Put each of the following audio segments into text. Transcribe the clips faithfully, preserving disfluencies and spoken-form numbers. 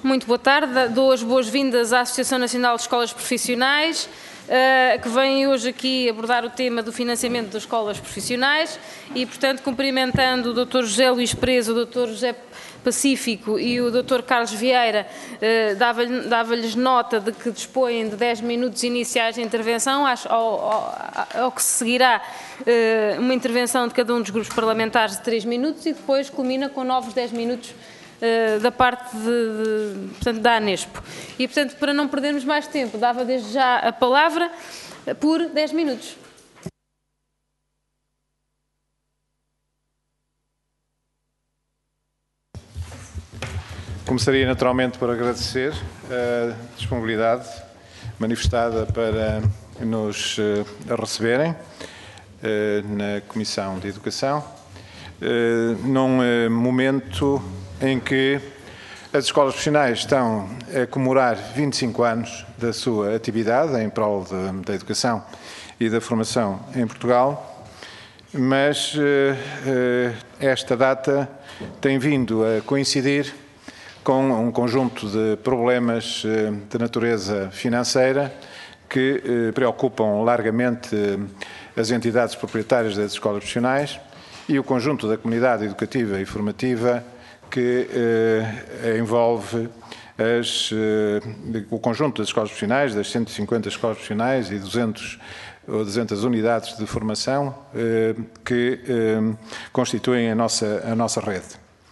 Muito boa tarde. Dou as boas-vindas à Associação Nacional de Escolas Profissionais, que vem hoje aqui abordar o tema do financiamento das escolas profissionais e, portanto, cumprimentando o doutor José Luís Pereira, o doutor José Pacífico e o doutor Carlos Vieira, dava-lhes dava nota de que dispõem de dez minutos iniciais de intervenção, ao, ao, ao que se seguirá uma intervenção de cada um dos grupos parlamentares de três minutos e depois culmina com novos dez minutos da parte de, de, portanto, da Anespo. E, portanto, para não perdermos mais tempo, dava desde já a palavra por dez minutos. Começaria naturalmente por agradecer a disponibilidade manifestada para nos receberem na Comissão de Educação, num momento em que as escolas profissionais estão a comemorar vinte e cinco anos da sua atividade em prol de, da educação e da formação em Portugal, mas eh, esta data tem vindo a coincidir com um conjunto de problemas eh, de natureza financeira que eh, preocupam largamente as entidades proprietárias das escolas profissionais e o conjunto da comunidade educativa e formativa que eh, envolve as, eh, o conjunto das escolas profissionais, das cento e cinquenta escolas profissionais e duzentas ou duzentas unidades de formação eh, que eh, constituem a nossa, a nossa rede.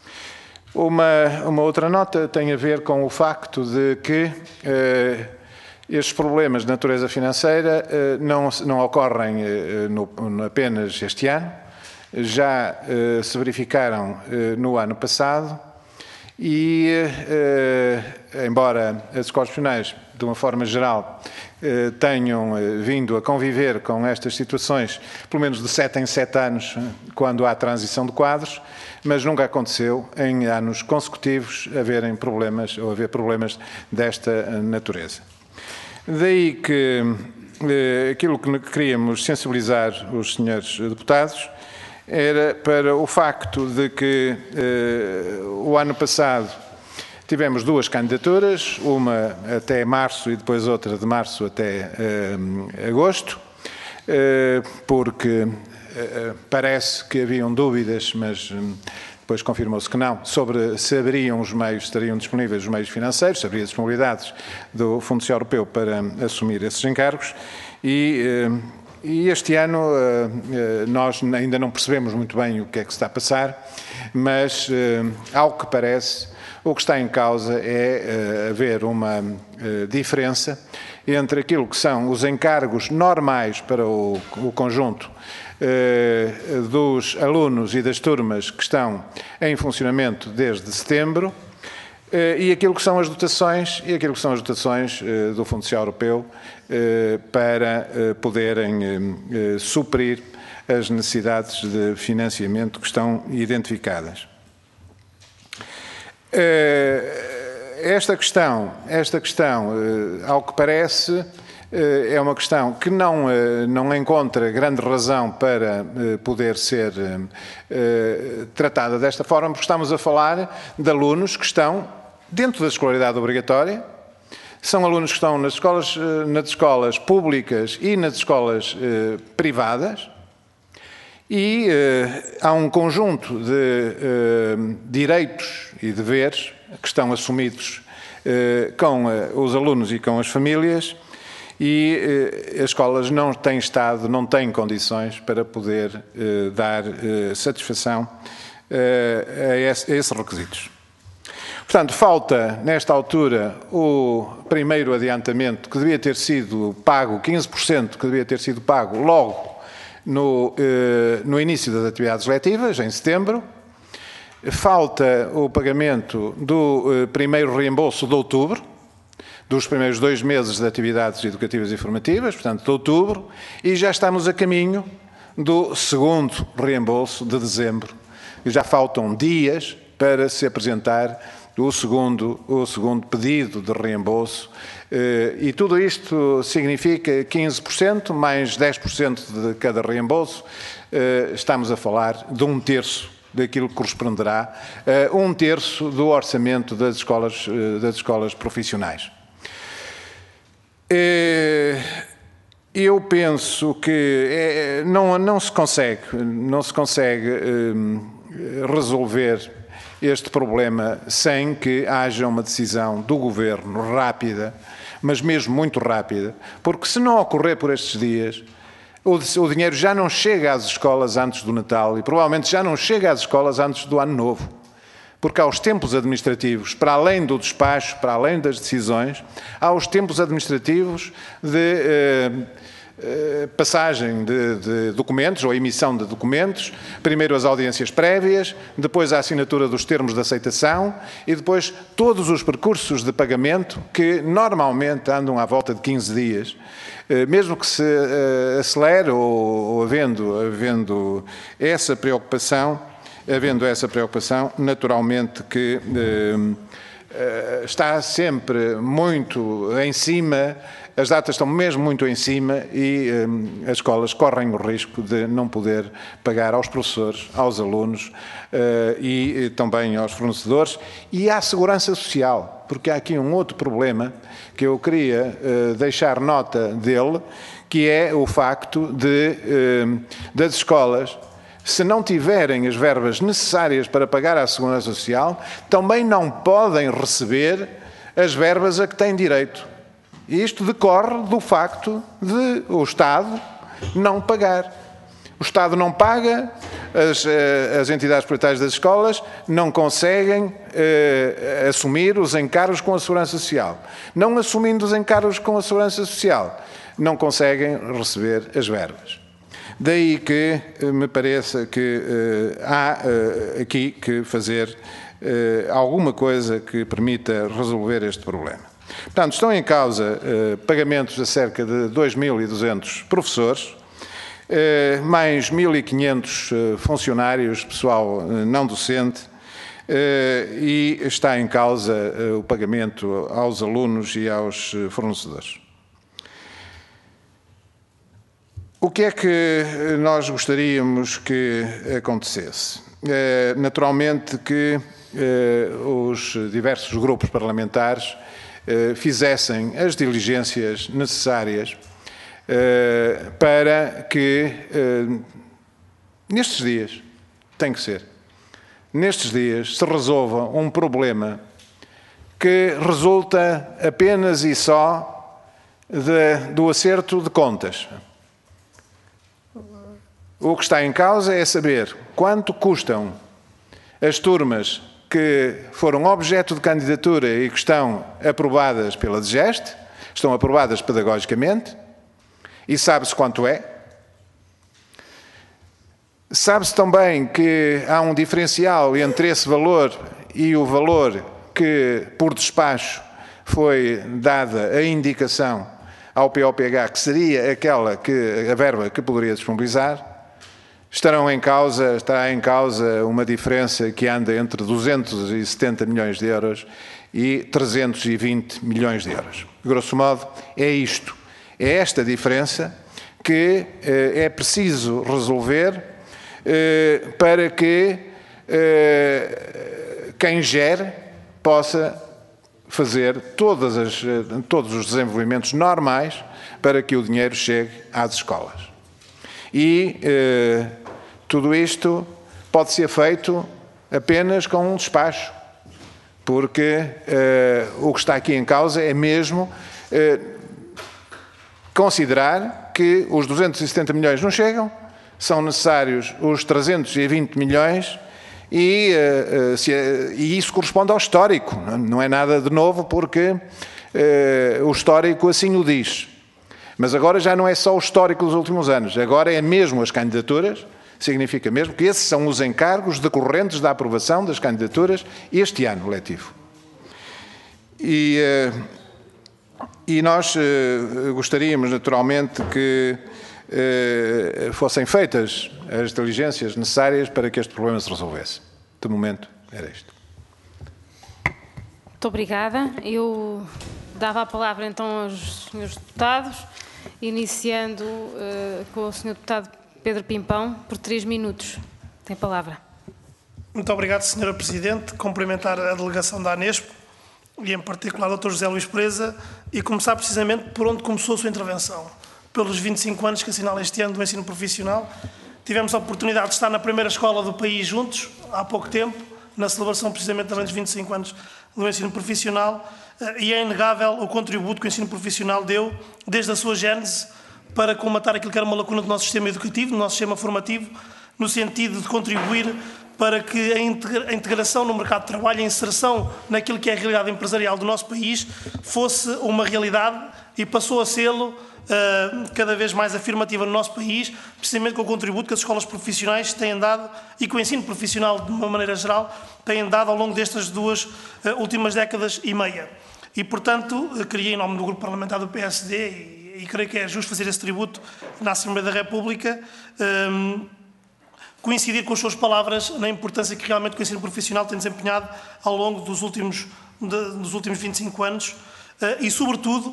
Uma, uma outra nota tem a ver com o facto de que eh, estes problemas de natureza financeira eh, não, não ocorrem eh, no, no apenas este ano, já eh, se verificaram eh, no ano passado e, eh, embora as escolas profissionais, de uma forma geral, eh, tenham eh, vindo a conviver com estas situações, pelo menos de sete em sete anos, quando há transição de quadros, mas nunca aconteceu em anos consecutivos haverem problemas ou haver problemas desta natureza. Daí que eh, aquilo que queríamos sensibilizar os senhores deputados era para o facto de que eh, o ano passado tivemos duas candidaturas, uma até março e depois outra de março até eh, agosto, eh, porque eh, parece que haviam dúvidas, mas depois confirmou-se que não, sobre se haveriam os meios, estariam disponíveis os meios financeiros, se haveria disponibilidades do Fundo Social Europeu para assumir esses encargos e eh, E este ano nós ainda não percebemos muito bem o que é que se está a passar, mas, ao que parece, o que está em causa é haver uma diferença entre aquilo que são os encargos normais para o, o conjunto dos alunos e das turmas que estão em funcionamento desde setembro e aquilo que são as dotações, e aquilo que são as dotações do Fundo Social Europeu para poderem suprir as necessidades de financiamento que estão identificadas. Esta questão, esta questão, ao que parece, é uma questão que não, não encontra grande razão para poder ser tratada desta forma, porque estamos a falar de alunos que estão dentro da escolaridade obrigatória, são alunos que estão nas escolas, nas escolas públicas e nas escolas eh, privadas e eh, há um conjunto de eh, direitos e deveres que estão assumidos eh, com eh, os alunos e com as famílias e eh, as escolas não têm estado, não têm condições para poder eh, dar eh, satisfação eh, a, esse, a esses requisitos. Portanto, falta, nesta altura, o primeiro adiantamento que devia ter sido pago, quinze por cento que devia ter sido pago logo no, eh, no início das atividades letivas, em setembro. Falta o pagamento do eh, primeiro reembolso de outubro, dos primeiros dois meses de atividades educativas e formativas, portanto, de outubro, e já estamos a caminho do segundo reembolso de dezembro. Já faltam dias para se apresentar o segundo, o segundo pedido de reembolso e tudo isto significa quinze por cento mais dez por cento de cada reembolso, estamos a falar de um terço daquilo que corresponderá a um terço do orçamento das escolas, das escolas profissionais. Eu penso que não, não se consegue, não se consegue resolver este problema sem que haja uma decisão do Governo rápida, mas mesmo muito rápida, porque se não ocorrer por estes dias, o, o dinheiro já não chega às escolas antes do Natal e provavelmente já não chega às escolas antes do Ano Novo, porque há os tempos administrativos, para além do despacho, para além das decisões, há os tempos administrativos de eh, eh, passagem de, de documentos ou emissão de documentos, primeiro as audiências prévias, depois a assinatura dos termos de aceitação e depois todos os percursos de pagamento que normalmente andam à volta de quinze dias, eh, mesmo que se eh, acelere ou, ou havendo, havendo essa preocupação, havendo essa preocupação, naturalmente que eh, eh, está sempre muito em cima, as datas estão mesmo muito em cima e eh, as escolas correm o risco de não poder pagar aos professores, aos alunos eh, e, e também aos fornecedores e à segurança social, porque há aqui um outro problema que eu queria eh, deixar nota dele, que é o facto de eh, das escolas, se não tiverem as verbas necessárias para pagar à Segurança Social, também não podem receber as verbas a que têm direito. E isto decorre do facto de o Estado não pagar. O Estado não paga, as, as entidades proprietárias das escolas não conseguem eh, assumir os encargos com a Segurança Social. Não assumindo os encargos com a Segurança Social, não conseguem receber as verbas. Daí que me pareça que uh, há uh, aqui que fazer uh, alguma coisa que permita resolver este problema. Portanto, estão em causa uh, pagamentos a cerca de dois mil e duzentos professores, uh, mais mil e quinhentos uh, funcionários, pessoal uh, não docente, uh, e está em causa uh, o pagamento aos alunos e aos uh, fornecedores. O que é que nós gostaríamos que acontecesse? É, naturalmente que é, os diversos grupos parlamentares é, fizessem as diligências necessárias é, para que, é, nestes dias, tem que ser, nestes dias se resolva um problema que resulta apenas e só de, do acerto de contas. O que está em causa é saber quanto custam as turmas que foram objeto de candidatura e que estão aprovadas pela DGEST, estão aprovadas pedagogicamente, e sabe-se quanto é. Sabe-se também que há um diferencial entre esse valor e o valor que, por despacho, foi dada a indicação ao P O P H, que seria aquela que, a verba que poderia disponibilizar. Estarão em causa, estará em causa uma diferença que anda entre duzentos e setenta milhões de euros e trezentos e vinte milhões de euros. Grosso modo, é isto. É esta diferença que eh, é preciso resolver eh, para que eh, quem gere possa fazer todas as, todos os desenvolvimentos normais para que o dinheiro chegue às escolas. E eh, tudo isto pode ser feito apenas com um despacho, porque eh, o que está aqui em causa é mesmo eh, considerar que os duzentos e setenta milhões não chegam, são necessários os trezentos e vinte milhões e, eh, se, e isso corresponde ao histórico, não é nada de novo porque eh, o histórico assim o diz. Mas agora já não é só o histórico dos últimos anos, agora é mesmo as candidaturas, significa mesmo que esses são os encargos decorrentes da aprovação das candidaturas este ano letivo. E, e nós gostaríamos naturalmente que fossem feitas as diligências necessárias para que este problema se resolvesse. De momento, era isto. Muito obrigada. Eu dava a palavra então aos senhores deputados, iniciando uh, com o senhor deputado Pedro Pimpão, por três minutos. Tem a palavra. Muito obrigado, senhora Presidente. Cumprimentar a delegação da Anespo e, em particular, o doutor José Luís Preza, e começar precisamente por onde começou a sua intervenção. Pelos vinte e cinco anos que assinala este ano do ensino profissional, tivemos a oportunidade de estar na primeira escola do país juntos, há pouco tempo, na celebração precisamente também dos vinte e cinco anos do ensino profissional, e é inegável o contributo que o ensino profissional deu, desde a sua gênese, para colmatar aquilo que era uma lacuna do nosso sistema educativo, do nosso sistema formativo, no sentido de contribuir para que a integração no mercado de trabalho, a inserção naquilo que é a realidade empresarial do nosso país, fosse uma realidade e passou a sê-lo uh, cada vez mais afirmativa no nosso país, precisamente com o contributo que as escolas profissionais têm dado e que o ensino profissional, de uma maneira geral, têm dado ao longo destas duas uh, últimas décadas e meia. E, portanto, queria, em nome do Grupo Parlamentar do P S D, e, e creio que é justo fazer esse tributo na Assembleia da República, um, coincidir com as suas palavras na importância que realmente o ensino profissional tem desempenhado ao longo dos últimos, de, dos últimos vinte e cinco anos uh, e, sobretudo,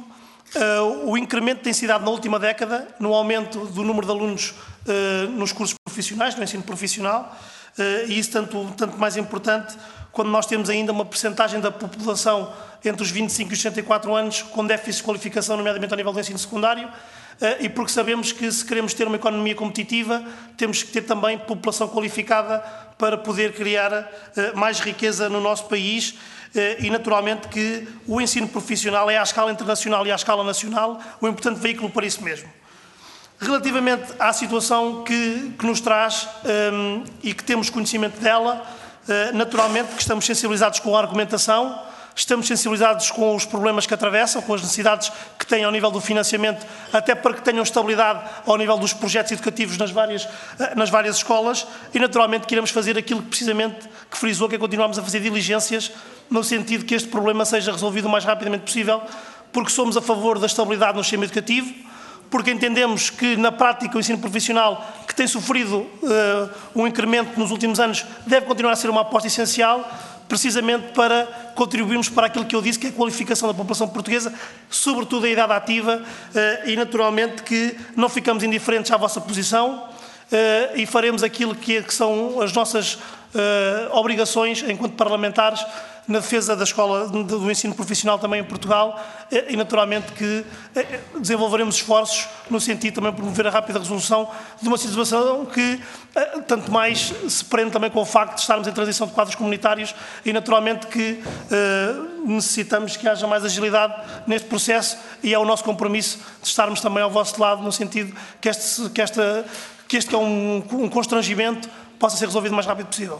uh, o incremento que tem sido dado na última década no aumento do número de alunos uh, nos cursos profissionais, no ensino profissional, uh, e isso tanto, tanto mais importante quando nós temos ainda uma percentagem da população entre os vinte e cinco e os sessenta e quatro anos com déficits de qualificação, nomeadamente ao nível do ensino secundário, e porque sabemos que, se queremos ter uma economia competitiva, temos que ter também população qualificada para poder criar mais riqueza no nosso país, e naturalmente que o ensino profissional é à escala internacional e à escala nacional o importante veículo para isso mesmo. Relativamente à situação que, que nos traz um, e que temos conhecimento dela, uh, naturalmente que estamos sensibilizados com a argumentação, estamos sensibilizados com os problemas que atravessam, com as necessidades que têm ao nível do financiamento, até para que tenham estabilidade ao nível dos projetos educativos nas várias, nas várias escolas, e naturalmente que iremos fazer aquilo que precisamente que frisou, que é continuarmos a fazer diligências no sentido que este problema seja resolvido o mais rapidamente possível, porque somos a favor da estabilidade no sistema educativo, porque entendemos que, na prática, o ensino profissional, que tem sofrido uh, um incremento nos últimos anos, deve continuar a ser uma aposta essencial, precisamente para contribuirmos para aquilo que eu disse, que é a qualificação da população portuguesa, sobretudo a idade ativa, e naturalmente que não ficamos indiferentes à vossa posição e faremos aquilo que são as nossas obrigações enquanto parlamentares na defesa da escola do ensino profissional também em Portugal, e naturalmente que desenvolveremos esforços no sentido também de promover a rápida resolução de uma situação que tanto mais se prende também com o facto de estarmos em transição de quadros comunitários e naturalmente que necessitamos que haja mais agilidade neste processo, e é o nosso compromisso de estarmos também ao vosso lado no sentido que este que, esta, que, este que é um, um constrangimento possa ser resolvido o mais rápido possível.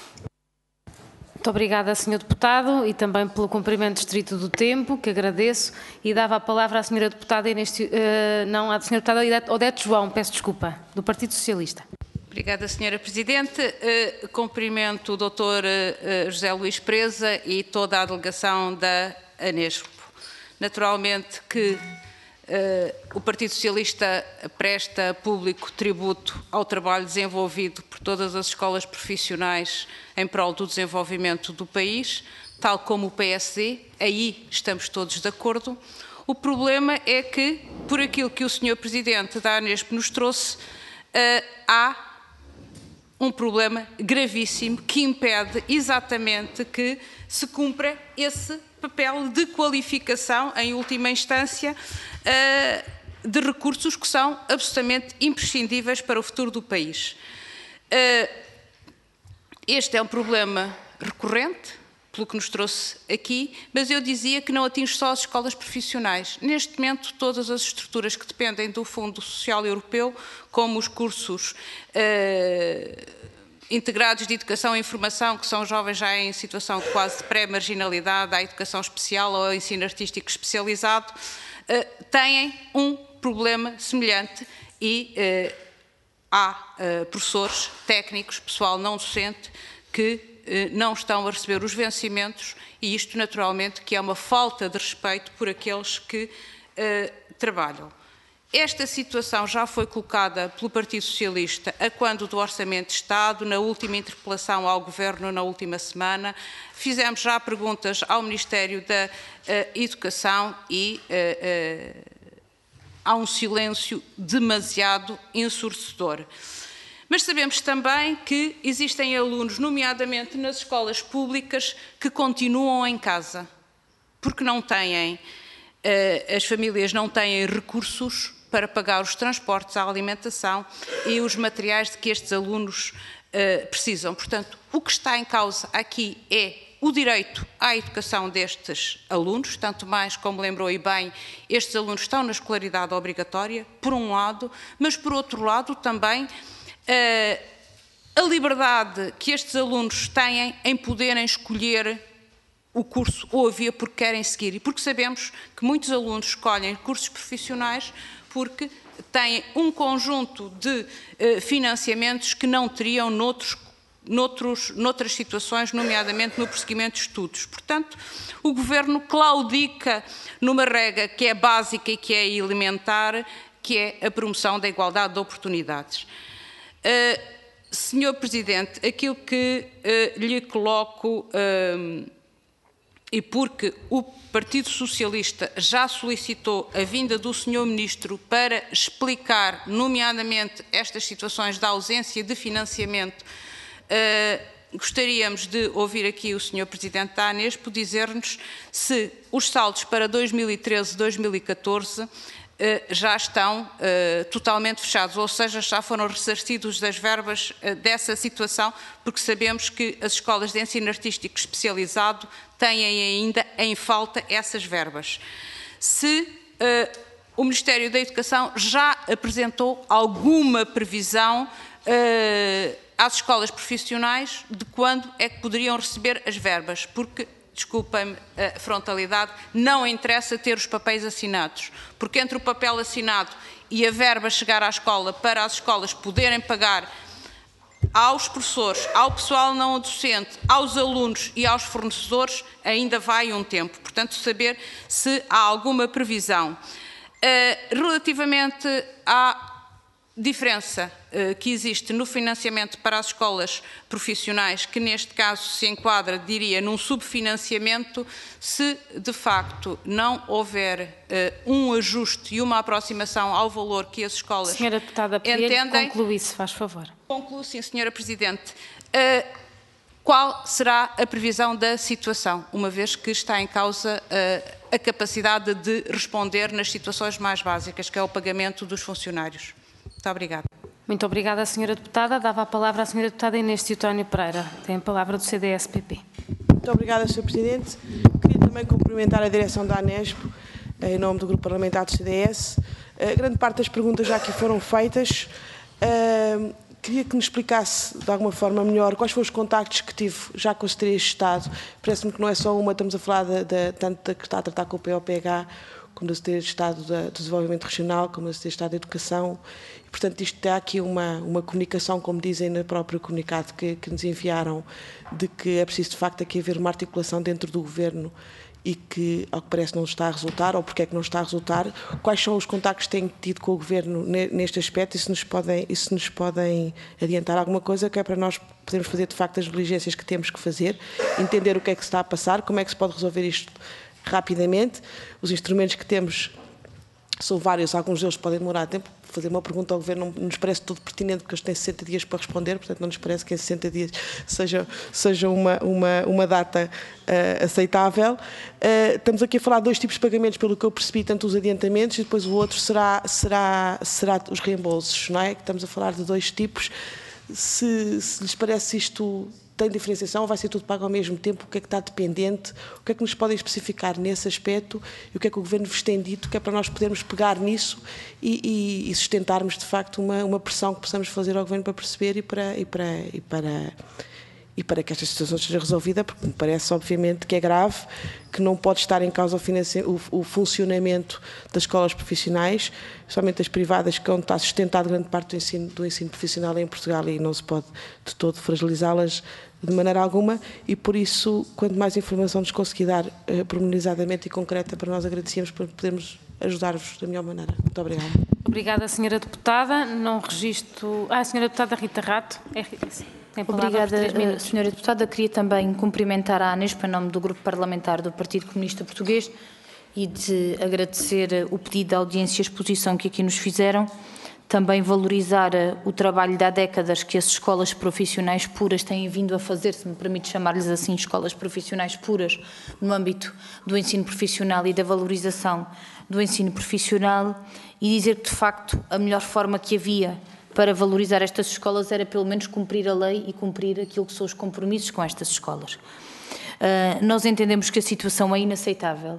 Muito obrigada, senhor Deputado, e também pelo cumprimento estrito do tempo, que agradeço, e dava a palavra à senhora Deputada Inês, uh, não, à senhora Deputada Odete João, peço desculpa, do Partido Socialista. Obrigada, senhora Presidente. Uh, cumprimento o doutor uh, José Luís Preza e toda a delegação da Anespo. Naturalmente que Uh, o Partido Socialista presta público tributo ao trabalho desenvolvido por todas as escolas profissionais em prol do desenvolvimento do país, tal como o P S D, aí estamos todos de acordo. O problema é que, por aquilo que o senhor Presidente da Anespo nos trouxe, uh, há um problema gravíssimo que impede exatamente que se cumpra esse papel de qualificação, em última instância, de recursos que são absolutamente imprescindíveis para o futuro do país. Este é um problema recorrente, pelo que nos trouxe aqui, mas eu dizia que não atinge só as escolas profissionais. Neste momento, todas as estruturas que dependem do Fundo Social Europeu, como os cursos integrados de educação e informação, que são jovens já em situação de quase pré-marginalidade, à educação especial ou ao ensino artístico especializado, uh, têm um problema semelhante e uh, há uh, professores, técnicos, pessoal não docente, que uh, não estão a receber os vencimentos, e isto naturalmente que é uma falta de respeito por aqueles que uh, trabalham. Esta situação já foi colocada pelo Partido Socialista a quando do Orçamento de Estado, na última interpelação ao Governo na última semana. Fizemos já perguntas ao Ministério da uh, Educação e uh, uh, há um silêncio demasiado ensurdecedor. Mas sabemos também que existem alunos, nomeadamente nas escolas públicas, que continuam em casa, porque não têm, as famílias não têm recursos para pagar os transportes, a alimentação e os materiais de que estes alunos precisam. Portanto, o que está em causa aqui é o direito à educação destes alunos, tanto mais, como lembrou e bem, estes alunos estão na escolaridade obrigatória, por um lado, mas por outro lado também a liberdade que estes alunos têm em poderem escolher o curso ou a via porque querem seguir. E porque sabemos que muitos alunos escolhem cursos profissionais porque têm um conjunto de financiamentos que não teriam noutros Noutros, noutras situações, nomeadamente no prosseguimento de estudos. Portanto, o Governo claudica numa regra que é básica e que é elementar, que é a promoção da igualdade de oportunidades. Uh, Senhor Presidente, aquilo que uh, lhe coloco, uh, e porque o Partido Socialista já solicitou a vinda do senhor Ministro para explicar, nomeadamente, estas situações da ausência de financiamento, Uh, gostaríamos de ouvir aqui o senhor Presidente da Anespo dizer-nos se os saldos para dois mil e treze e dois mil e catorze uh, já estão uh, totalmente fechados, ou seja, já foram ressarcidos das verbas uh, dessa situação, porque sabemos que as escolas de ensino artístico especializado têm ainda em falta essas verbas. Se uh, o Ministério da Educação já apresentou alguma previsão uh, às escolas profissionais de quando é que poderiam receber as verbas, porque, desculpem-me a frontalidade, não interessa ter os papéis assinados, porque entre o papel assinado e a verba chegar à escola para as escolas poderem pagar aos professores, ao pessoal não docente, aos alunos e aos fornecedores, ainda vai um tempo. Portanto, saber se há alguma previsão. Uh, relativamente à diferença uh, que existe no financiamento para as escolas profissionais, que neste caso se enquadra, diria, num subfinanciamento, se de facto não houver uh, um ajuste e uma aproximação ao valor que as escolas Senhora Deputada, entendem... conclui, se faz favor. Concluo, sim, Senhora Presidente. Uh, qual será a previsão da situação, uma vez que está em causa uh, a capacidade de responder nas situações mais básicas, que é o pagamento dos funcionários? Muito obrigada. Muito obrigada, senhora Deputada. Dava a palavra à senhora Deputada Inês Teotónio Pereira. Tem a palavra do C D S P P. Muito obrigada, senhor Presidente. Queria também cumprimentar a direção da Anespo, em nome do Grupo Parlamentar do C D S. A grande parte das perguntas já aqui foram feitas. Uh, queria que nos explicasse, de alguma forma melhor, quais foram os contactos que tive já com a Secretaria de Estado. Parece-me que não é só uma, estamos a falar de, de, tanto da que está a tratar com o P O P H, como da Secretaria de Estado do Desenvolvimento Regional, como da Secretaria de Estado da Educação. E, portanto, isto há aqui uma, uma comunicação, como dizem no próprio comunicado que, que nos enviaram, de que é preciso, de facto, aqui haver uma articulação dentro do Governo e que, ao que parece, não está a resultar, ou porque é que não está a resultar. Quais são os contactos que têm tido com o Governo neste aspecto e se nos podem, e se nos podem adiantar alguma coisa, que é para nós podermos fazer, de facto, as diligências que temos que fazer, entender o que é que se está a passar, como é que se pode resolver isto rapidamente. Os instrumentos que temos são vários, alguns deles podem demorar tempo. Fazer uma pergunta ao Governo não nos parece tudo pertinente, porque eles têm sessenta dias para responder, portanto não nos parece que em sessenta dias seja, seja uma, uma, uma data uh, aceitável. Uh, estamos aqui a falar de dois tipos de pagamentos, pelo que eu percebi, tanto os adiantamentos e depois o outro será, será, será os reembolsos, não é? Estamos a falar de dois tipos. Se, se lhes parece isto tem diferenciação, vai ser tudo pago ao mesmo tempo, o que é que está dependente, o que é que nos podem especificar nesse aspecto e o que é que o Governo vos tem dito, que é para nós podermos pegar nisso e, e, e sustentarmos de facto uma, uma pressão que possamos fazer ao Governo para perceber e para, e para, e para, e para que esta situação seja resolvida, porque me parece obviamente que é grave, que não pode estar em causa o, o, o funcionamento das escolas profissionais, somente as privadas, que é onde está sustentado grande parte do ensino, do ensino profissional em Portugal e não se pode de todo fragilizá-las de maneira alguma e por isso, quanto mais informação nos conseguir dar eh, pormenorizadamente e concreta, para nós agradecemos por podermos ajudar-vos da melhor maneira. Muito obrigada. Obrigada, senhora Deputada. Não registro... Ah, a senhora Deputada Rita Rato. É, tem Obrigada, senhora Deputada. Queria também cumprimentar a Anespo em nome do Grupo Parlamentar do Partido Comunista Português e de agradecer o pedido de audiência e exposição que aqui nos fizeram. também valorizar o trabalho de há décadas que as escolas profissionais puras têm vindo a fazer, se me permite chamar-lhes assim, escolas profissionais puras, no âmbito do ensino profissional e da valorização do ensino profissional, e dizer que, de facto, a melhor forma que havia para valorizar estas escolas era, pelo menos, cumprir a lei e cumprir aquilo que são os compromissos com estas escolas. Uh, nós entendemos que a situação é inaceitável,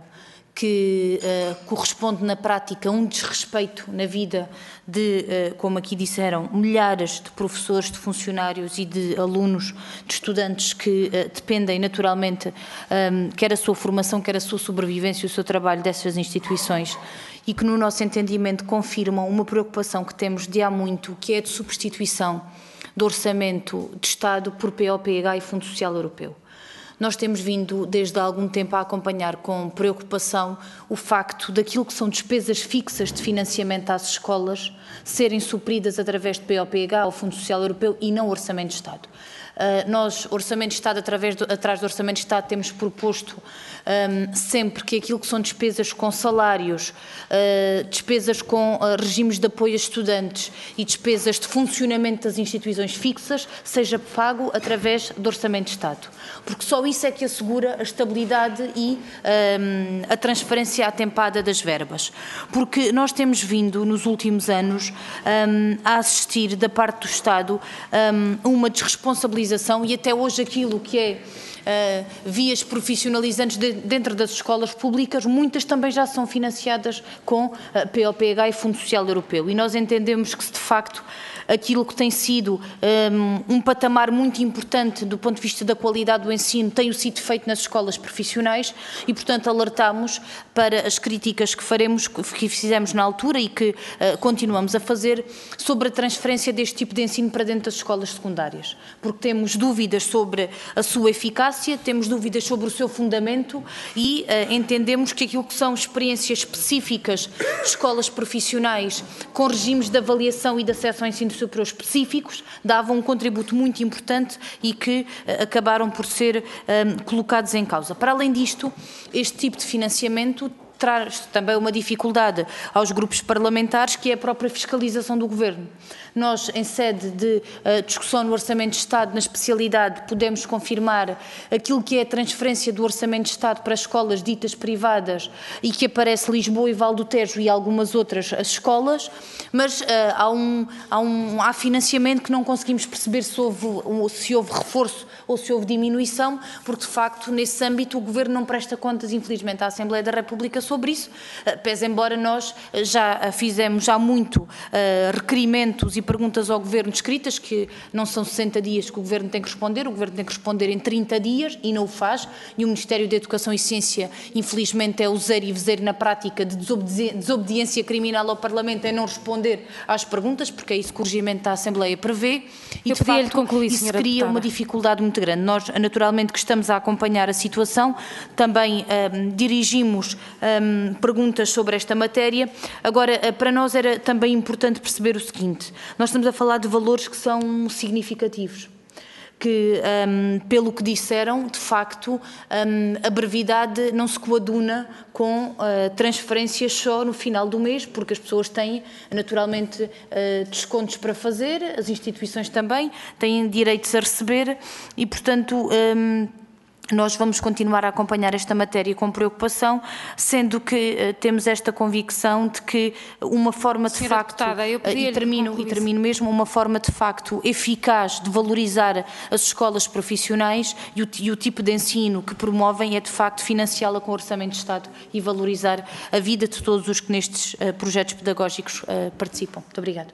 que uh, corresponde na prática a um desrespeito na vida de, uh, como aqui disseram, milhares de professores, de funcionários e de alunos, de estudantes que uh, dependem naturalmente, um, quer a sua formação, quer a sua sobrevivência e o seu trabalho dessas instituições, e que no nosso entendimento confirmam uma preocupação que temos de há muito, que é a de substituição do orçamento de Estado por P O P H e Fundo Social Europeu. Nós temos vindo, desde há algum tempo, a acompanhar com preocupação o facto daquilo que são despesas fixas de financiamento às escolas serem supridas através de P O P H ou Fundo Social Europeu e não Orçamento de Estado. Uh, nós, Orçamento de Estado, através do, atrás do Orçamento de Estado, temos proposto um, sempre que aquilo que são despesas com salários, uh, despesas com uh, regimes de apoio a estudantes e despesas de funcionamento das instituições fixas, seja pago através do Orçamento de Estado. Porque só isso é que assegura a estabilidade e um, a transferência atempada das verbas. Porque nós temos vindo, nos últimos anos, um, a assistir, da parte do Estado, um, uma desresponsabilização e até hoje aquilo que é uh, vias profissionalizantes de, dentro das escolas públicas, muitas também já são financiadas com uh, P O P H e Fundo Social Europeu. E nós entendemos que, se de facto aquilo que tem sido um, um patamar muito importante do ponto de vista da qualidade do ensino tem sido feito nas escolas profissionais e, portanto, alertamos para as críticas que faremos, que fizemos na altura e que uh, continuamos a fazer sobre a transferência deste tipo de ensino para dentro das escolas secundárias, porque temos dúvidas sobre a sua eficácia, temos dúvidas sobre o seu fundamento e uh, entendemos que aquilo que são experiências específicas de escolas profissionais com regimes de avaliação e de acesso ao ensino superior específicos davam um contributo muito importante e que uh, acabaram por ser um, colocados em causa. Para além disto, este tipo de financiamento traz também uma dificuldade aos grupos parlamentares, que é a própria fiscalização do Governo. Nós, em sede de uh, discussão no Orçamento de Estado, na especialidade, podemos confirmar aquilo que é a transferência do Orçamento de Estado para escolas ditas privadas e que aparece Lisboa e Val do Tejo e algumas outras escolas, mas uh, há, um, há, um, há financiamento que não conseguimos perceber se houve, se houve reforço ou se houve diminuição, porque, de facto, nesse âmbito o Governo não presta contas, infelizmente, à Assembleia da República sobre isso, uh, pese embora nós já fizemos há muito uh, requerimentos e perguntas ao Governo escritas, que não são sessenta dias que o Governo tem que responder, o Governo tem que responder em trinta dias e não o faz, e o Ministério da Educação e Ciência, infelizmente, é o zero e vezeiro na prática de desobedi desobediência criminal ao Parlamento em não responder às perguntas, porque é isso que o regimento da Assembleia prevê, e Eu de facto concluir, isso senhora cria deputada. uma dificuldade muito grande. Nós, naturalmente, que estamos a acompanhar a situação, também um, dirigimos um, perguntas sobre esta matéria. Agora, para nós era também importante perceber o seguinte: nós estamos a falar de valores que são significativos, que, um, pelo que disseram, de facto, um, a brevidade não se coaduna com uh, transferências só no final do mês, porque as pessoas têm, naturalmente, uh, descontos para fazer, as instituições também têm direitos a receber e, portanto, um, nós vamos continuar a acompanhar esta matéria com preocupação, sendo que uh, temos esta convicção de que uma forma de Senhora facto, deputada, eu uh, pedia-lhe e, termino, que e termino mesmo, uma forma de facto eficaz de valorizar as escolas profissionais e o, e o tipo de ensino que promovem é de facto financiá-la com o Orçamento de Estado e valorizar a vida de todos os que nestes uh, projetos pedagógicos uh, participam. Muito obrigada.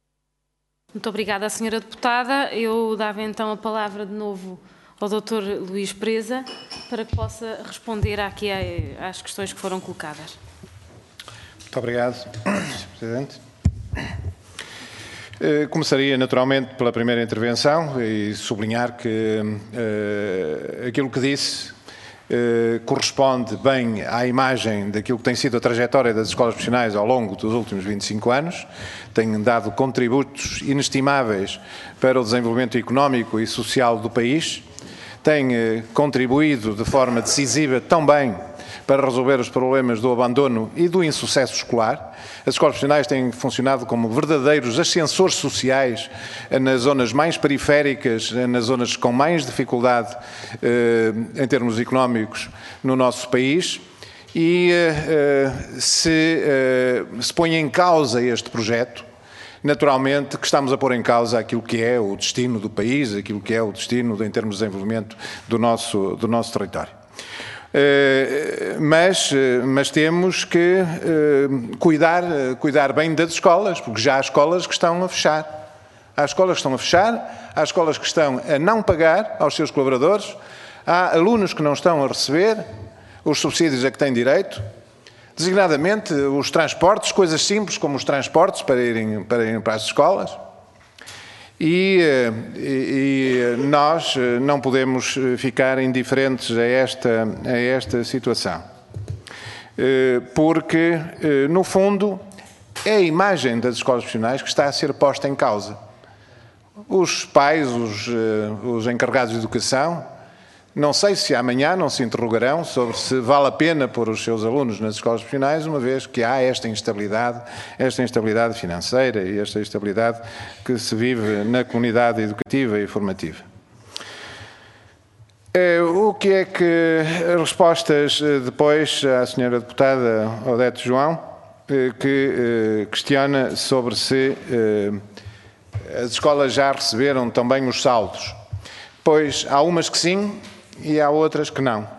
Muito obrigada, senhora deputada. Eu dava então a palavra de novo ao doutor Luís Preza para que possa responder aqui às questões que foram colocadas. Muito obrigado, senhor Presidente. Começaria naturalmente pela primeira intervenção e sublinhar que uh, aquilo que disse uh, corresponde bem à imagem daquilo que tem sido a trajetória das escolas profissionais ao longo dos últimos vinte e cinco anos. Tem dado contributos inestimáveis para o desenvolvimento económico e social do país. Tem eh, contribuído de forma decisiva também para resolver os problemas do abandono e do insucesso escolar. As escolas profissionais têm funcionado como verdadeiros ascensores sociais nas zonas mais periféricas, nas zonas com mais dificuldade eh, em termos económicos no nosso país. E eh, se, eh, se põe em causa este projeto, naturalmente que estamos a pôr em causa aquilo que é o destino do país, aquilo que é o destino em termos de desenvolvimento do nosso, do nosso território. Uh, mas, mas temos que uh, cuidar, cuidar bem das escolas, porque já há escolas que estão a fechar. Há escolas que estão a fechar, há escolas que estão a não pagar aos seus colaboradores, há alunos que não estão a receber os subsídios a que têm direito, designadamente os transportes, coisas simples como os transportes para irem para, irem para as escolas. E, e, e nós não podemos ficar indiferentes a esta, a esta situação. Porque, no fundo, é a imagem das escolas profissionais que está a ser posta em causa. Os pais, os, os encarregados de educação, não sei se amanhã não se interrogarão sobre se vale a pena pôr os seus alunos nas escolas profissionais, uma vez que há esta instabilidade, esta instabilidade financeira e esta instabilidade que se vive na comunidade educativa e formativa. O que é que as respostas depois à senhora deputada Odete João, que questiona sobre se as escolas já receberam também os saldos? Pois há umas que sim, e há outras que não.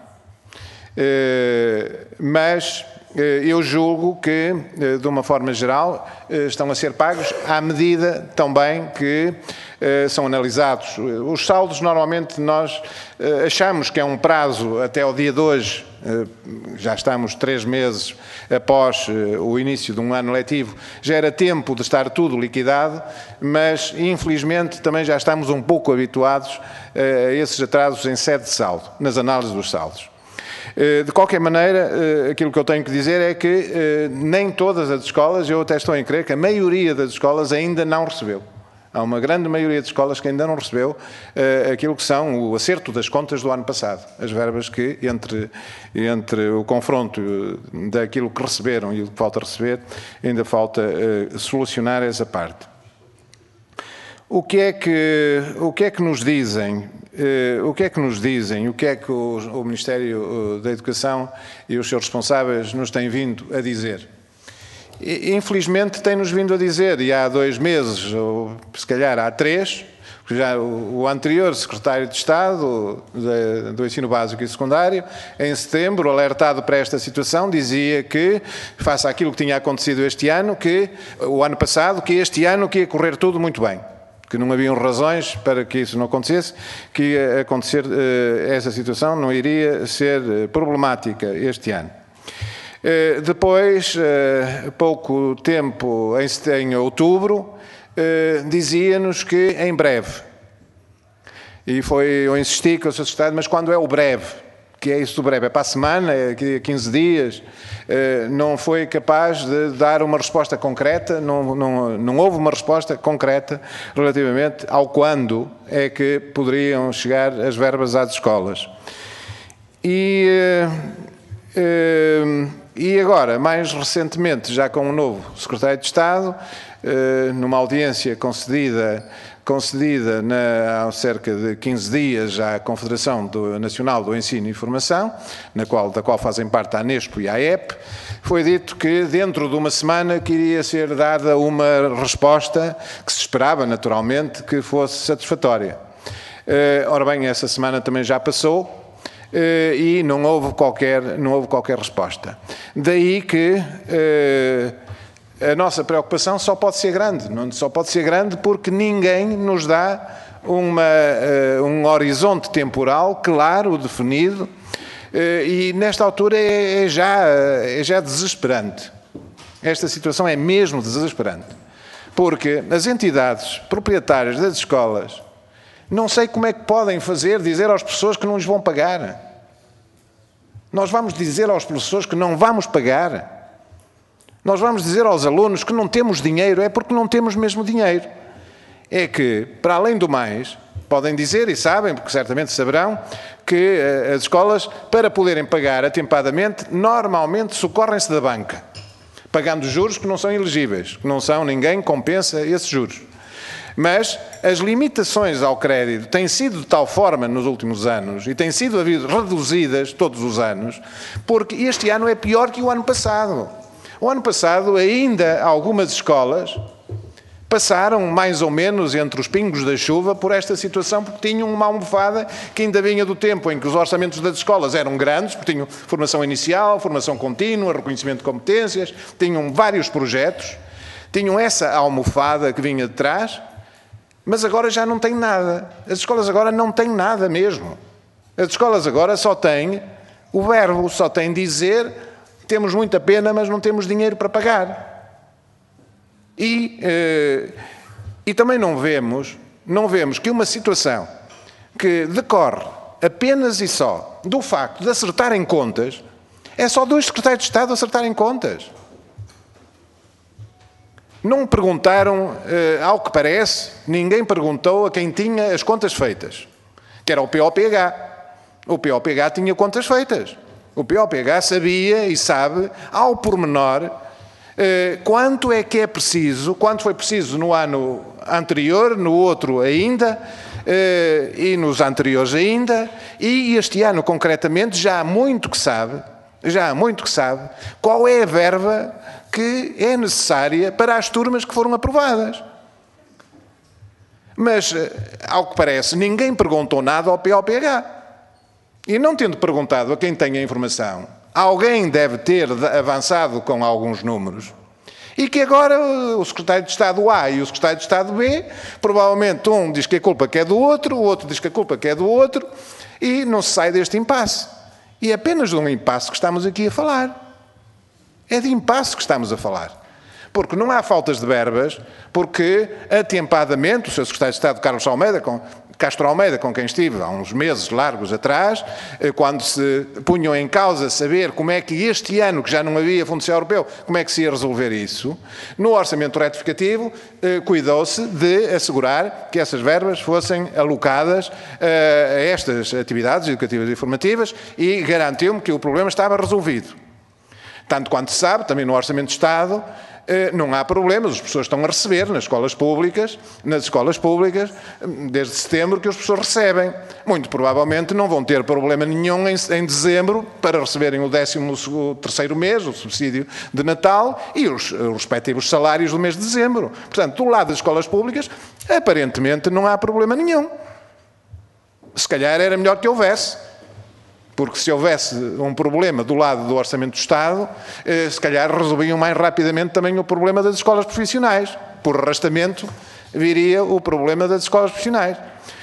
Mas eu julgo que, de uma forma geral, estão a ser pagos à medida também que são analisados. Os saldos, normalmente, nós achamos que é um prazo até ao dia de hoje, já estamos três meses após o início de um ano letivo, já era tempo de estar tudo liquidado, mas, infelizmente, também já estamos um pouco habituados a esses atrasos em sede de saldo, nas análises dos saldos. De qualquer maneira, aquilo que eu tenho que dizer é que nem todas as escolas, eu até estou em crer que a maioria das escolas ainda não recebeu. Há uma grande maioria de escolas que ainda não recebeu uh, aquilo que são o acerto das contas do ano passado. As verbas que, entre, entre o confronto daquilo que receberam e o que falta receber, ainda falta uh, solucionar essa parte. O que é que, o que, é que nos dizem? Uh, o que é que nos dizem? O que é que o, o Ministério da Educação e os seus responsáveis nos têm vindo a dizer? Infelizmente tem-nos vindo a dizer, e há dois meses, ou se calhar há três, porque já o anterior secretário de Estado do Ensino Básico e Secundário, em setembro, alertado para esta situação, dizia que, face àquilo que tinha acontecido este ano, que o ano passado, que este ano que ia correr tudo muito bem, que não haviam razões para que isso não acontecesse, que ia acontecer, essa situação não iria ser problemática este ano. Uh, depois, uh, pouco tempo, em, em outubro, uh, dizia-nos que em breve. E foi, eu insisti com o senhor secretário, mas quando é o breve? Que é isso do breve? É para a semana? É daqui a quinze dias? Uh, não foi capaz de dar uma resposta concreta, não, não, não houve uma resposta concreta relativamente ao quando é que poderiam chegar as verbas às escolas. E... Uh, uh, E agora, mais recentemente, já com um novo secretário de Estado, numa audiência concedida, concedida na, há cerca de quinze dias à Confederação do, Nacional do Ensino e Formação, na qual, da qual fazem parte a ANESPO e a AEP, foi dito que dentro de uma semana que iria ser dada uma resposta que se esperava, naturalmente, que fosse satisfatória. Ora bem, essa semana também já passou, Uh, e não houve qualquer, não houve qualquer resposta. Daí que uh, a nossa preocupação só pode ser grande, não, só pode ser grande porque ninguém nos dá uma, uh, um horizonte temporal claro, definido, uh, e nesta altura é, é, já, é já desesperante. Esta situação é mesmo desesperante, porque as entidades proprietárias das escolas não sei como é que podem fazer, dizer aos professores que não lhes vão pagar. Nós vamos dizer aos professores que não vamos pagar. Nós vamos dizer aos alunos que não temos dinheiro, é porque não temos mesmo dinheiro. É que, para além do mais, podem dizer, e sabem, porque certamente saberão, que as escolas, para poderem pagar atempadamente, normalmente socorrem-se da banca, pagando juros que não são elegíveis, que não são, ninguém compensa esses juros. Mas as limitações ao crédito têm sido de tal forma nos últimos anos e têm sido reduzidas todos os anos, porque este ano é pior que o ano passado. O ano passado ainda algumas escolas passaram mais ou menos entre os pingos da chuva por esta situação, porque tinham uma almofada que ainda vinha do tempo em que os orçamentos das escolas eram grandes, porque tinham formação inicial, formação contínua, reconhecimento de competências, tinham vários projetos, tinham essa almofada que vinha de trás, mas agora já não tem nada. As escolas agora não têm nada mesmo. As escolas agora só têm o verbo, só têm dizer, temos muita pena, mas não temos dinheiro para pagar. E, eh, e também não vemos, não vemos que uma situação que decorre apenas e só do facto de acertarem contas, é só dois secretários de Estado acertarem contas. Não perguntaram, eh, ao que parece, ninguém perguntou a quem tinha as contas feitas, que era o P O P H. O P O P H tinha contas feitas. O P O P H sabia e sabe, ao pormenor, eh, quanto é que é preciso, quanto foi preciso no ano anterior, no outro ainda, eh, e nos anteriores ainda, e este ano, concretamente, já há muito que sabe, já há muito que sabe, qual é a verba que é necessária para as turmas que foram aprovadas. Mas, ao que parece, ninguém perguntou nada ao P O P H. E não tendo perguntado a quem tem a informação, alguém deve ter avançado com alguns números, e que agora o secretário de Estado A e o secretário de Estado B, provavelmente um diz que a culpa que é do outro, o outro diz que a culpa que é do outro, e não se sai deste impasse. E é apenas de um impasse que estamos aqui a falar. É de impasse que estamos a falar. Porque não há faltas de verbas, porque atempadamente o seu secretário de Estado, Carlos Almeida, com, Castro Almeida, com quem estive há uns meses largos atrás, quando se punham em causa saber como é que este ano, que já não havia Fundo Social Europeu, como é que se ia resolver isso, no orçamento retificativo, cuidou-se de assegurar que essas verbas fossem alocadas a estas atividades educativas e formativas e garantiu-me que o problema estava resolvido. Tanto quanto se sabe, também no Orçamento de Estado, não há problemas, as pessoas estão a receber nas escolas públicas, nas escolas públicas, desde setembro que os professores recebem. Muito provavelmente não vão ter problema nenhum em, em dezembro para receberem o décimo terceiro mês, o subsídio de Natal e os, os respectivos salários do mês de dezembro. Portanto, do lado das escolas públicas, aparentemente não há problema nenhum. Se calhar era melhor que houvesse. Porque se houvesse um problema do lado do Orçamento do Estado, eh, se calhar resolviam mais rapidamente também o problema das escolas profissionais. Por arrastamento, viria o problema das escolas profissionais.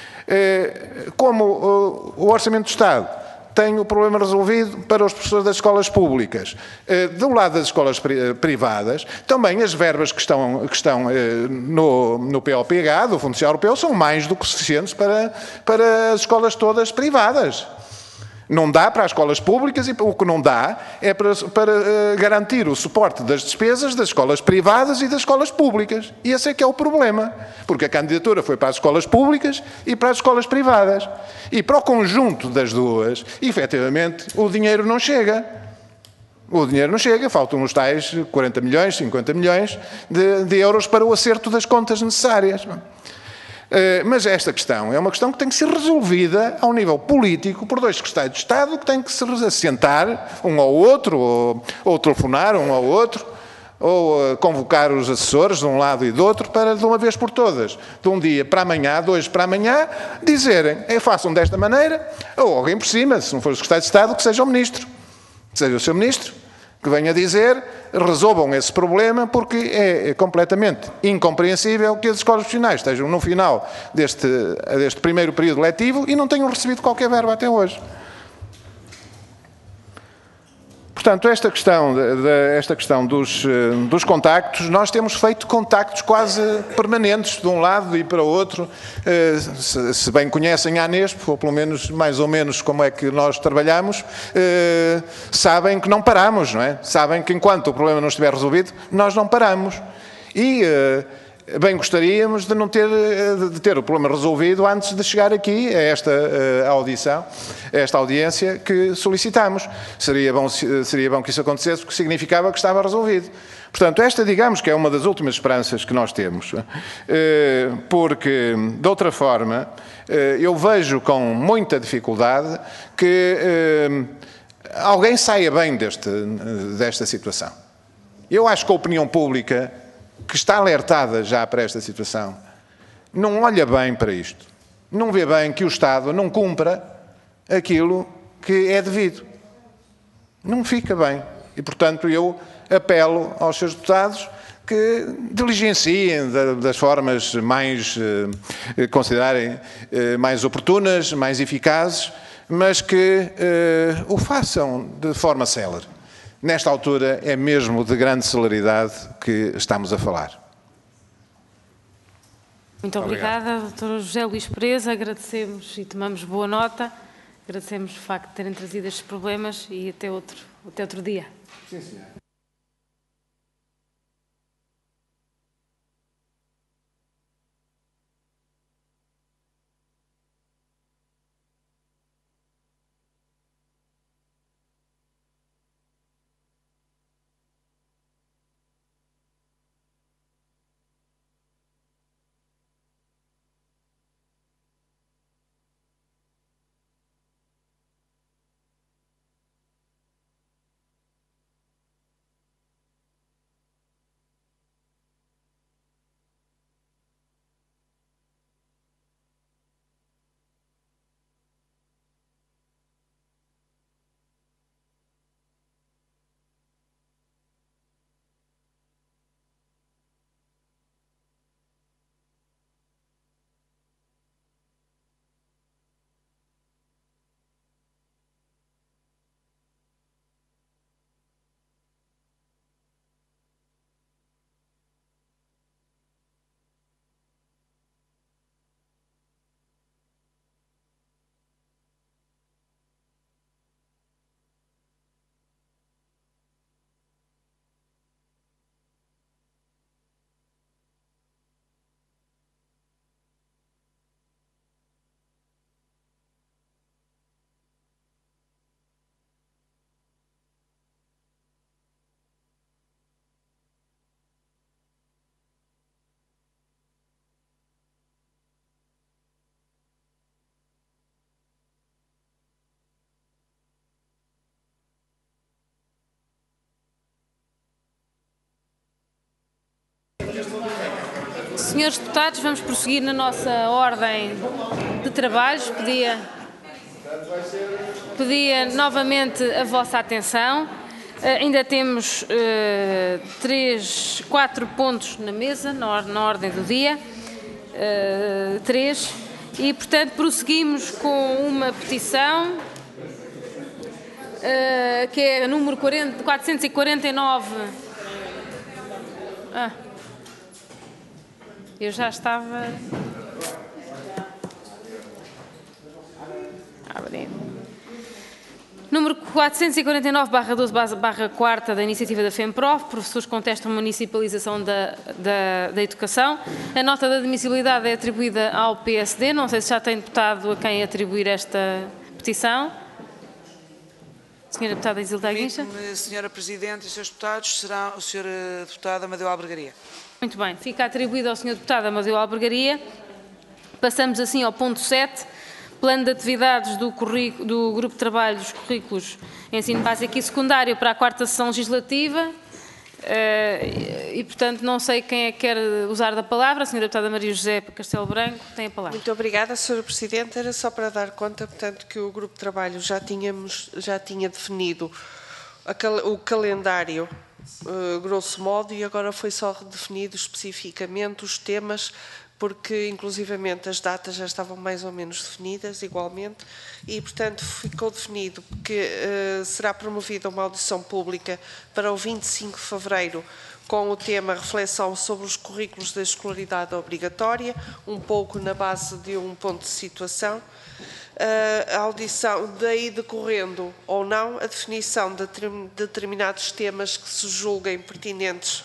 Eh, como uh, o Orçamento do Estado tem o problema resolvido para os professores das escolas públicas, eh, do lado das escolas pri privadas, também as verbas que estão, que estão eh, no, no P O P H, do Fundo Social Europeu, são mais do que suficientes para, para as escolas todas privadas. Não dá para as escolas públicas e o que não dá é para, para uh, garantir o suporte das despesas das escolas privadas e das escolas públicas. E esse é que é o problema. Porque a candidatura foi para as escolas públicas e para as escolas privadas. E para o conjunto das duas, efetivamente, o dinheiro não chega. O dinheiro não chega, faltam os tais quarenta milhões, cinquenta milhões de, de euros para o acerto das contas necessárias. Uh, mas esta questão é uma questão que tem que ser resolvida ao nível político por dois secretários de Estado que têm que se assentar um ao outro, ou, ou telefonar um ao outro, ou uh, convocar os assessores de um lado e do outro para, de uma vez por todas, de um dia para amanhã, de hoje para amanhã, dizerem, é, façam desta maneira, ou alguém por cima, se não for o secretário de Estado, que seja o ministro, que seja o seu ministro, que venha dizer, resolvam esse problema, porque é completamente incompreensível que as escolas profissionais estejam no final deste, deste primeiro período letivo e não tenham recebido qualquer verba até hoje. Portanto, esta questão, de, de, esta questão dos, dos contactos, nós temos feito contactos quase permanentes de um lado e para o outro. Se, se bem conhecem a Anesp, ou pelo menos mais ou menos como é que nós trabalhamos, sabem que não paramos, não é? Sabem que enquanto o problema não estiver resolvido, nós não paramos. E bem gostaríamos de não ter, de ter o problema resolvido antes de chegar aqui a esta audição, a esta audiência que solicitamos. Seria bom, seria bom que isso acontecesse, porque significava que estava resolvido. Portanto, esta, digamos que é uma das últimas esperanças que nós temos, porque, de outra forma, eu vejo com muita dificuldade que alguém saia bem deste, desta situação. Eu acho que a opinião pública, que está alertada já para esta situação, não olha bem para isto. Não vê bem que o Estado não cumpra aquilo que é devido. Não fica bem. E, portanto, eu apelo aos seus deputados que diligenciem das formas mais, eh, considerarem eh, mais oportunas, mais eficazes, mas que eh, o façam de forma célere. Nesta altura é mesmo de grande celeridade que estamos a falar. Muito obrigada, doutor José Luís Pereza. Agradecemos e tomamos boa nota. Agradecemos o facto de terem trazido estes problemas e até outro, até outro dia. Sim, senhora. Senhores deputados, vamos prosseguir na nossa ordem de trabalhos. Pedia, pedia novamente a vossa atenção. Uh, ainda temos uh, três, quatro pontos na mesa, na, or na ordem do dia. Uh, três. E, portanto, prosseguimos com uma petição, uh, que é a número quatrocentos e quarenta e nove. Ah. Eu já estava... Abrindo. Número quatrocentos e quarenta e nove barra doze barra quatro da iniciativa da FEMPROF, professores contestam a municipalização da, da, da educação. A nota de admissibilidade é atribuída ao P S D. Não sei se já tem deputado a quem atribuir esta petição. Senhora Deputada Isilda Aguincha. Senhora Presidente e senhores deputados, será o senhor Deputado Amadeu Albergaria. Muito bem, fica atribuído ao senhor Deputado Amadeu Albergaria. Passamos assim ao ponto sete, plano de atividades do, do Grupo de Trabalho dos Currículos Ensino Básico e Secundário para a quarta sessão legislativa. E, portanto, não sei quem é que quer usar da palavra. A senhora Deputada Maria José Castelo Branco tem a palavra. Muito obrigada, senhora Presidente. Era só para dar conta, portanto, que o Grupo de Trabalho já, tínhamos, já tinha definido o calendário, Uh, grosso modo, e agora foi só redefinido especificamente os temas, porque inclusivamente as datas já estavam mais ou menos definidas igualmente, e portanto ficou definido que uh, será promovida uma audição pública para o vinte e cinco de fevereiro com o tema reflexão sobre os currículos da escolaridade obrigatória, um pouco na base de um ponto de situação. Uh, a audição, daí decorrendo ou não a definição de determinados temas que se julguem pertinentes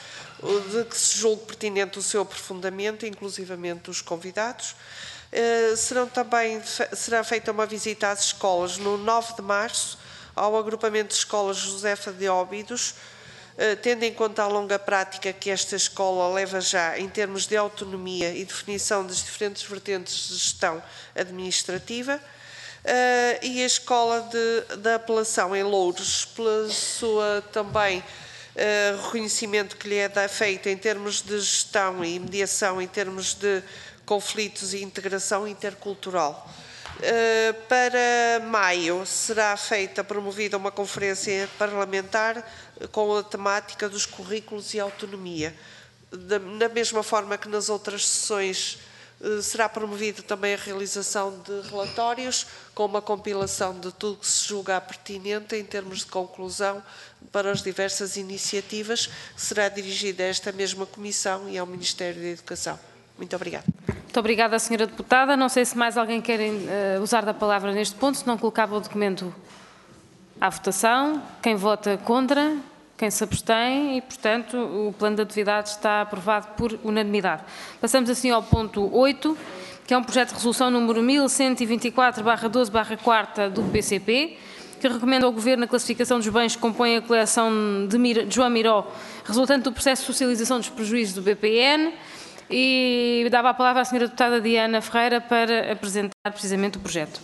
de que se julgue pertinente o seu aprofundamento, inclusivamente os convidados. Serão também, será feita uma visita às escolas no nove de março, ao agrupamento de escolas Josefa de Óbidos, tendo em conta a longa prática que esta escola leva já em termos de autonomia e definição das diferentes vertentes de gestão administrativa, e a escola de, de apelação em Louros, pela sua também Uh, reconhecimento que lhe é feito em termos de gestão e mediação, em termos de conflitos e integração intercultural. Uh, para maio será feita, promovida uma conferência parlamentar com a temática dos currículos e autonomia. Da, da mesma forma que nas outras sessões uh, será promovida também a realização de relatórios com uma compilação de tudo que se julga pertinente em termos de conclusão para as diversas iniciativas, que será dirigida a esta mesma Comissão e ao Ministério da Educação. Muito obrigada. Muito obrigada, senhora Deputada. Não sei se mais alguém quer uh, usar da palavra neste ponto, se não colocava o documento à votação. Quem vota contra, quem se abstém e, portanto, o plano de atividades está aprovado por unanimidade. Passamos assim ao ponto oito, que é um projeto de resolução número mil cento e vinte e quatro barra doze barra quatro do P C P, que recomenda ao Governo a classificação dos bens que compõem a coleção de, Mir de João Miró, resultante do processo de socialização dos prejuízos do B P N, e dava a palavra à senhora Deputada Diana Ferreira para apresentar precisamente o projeto.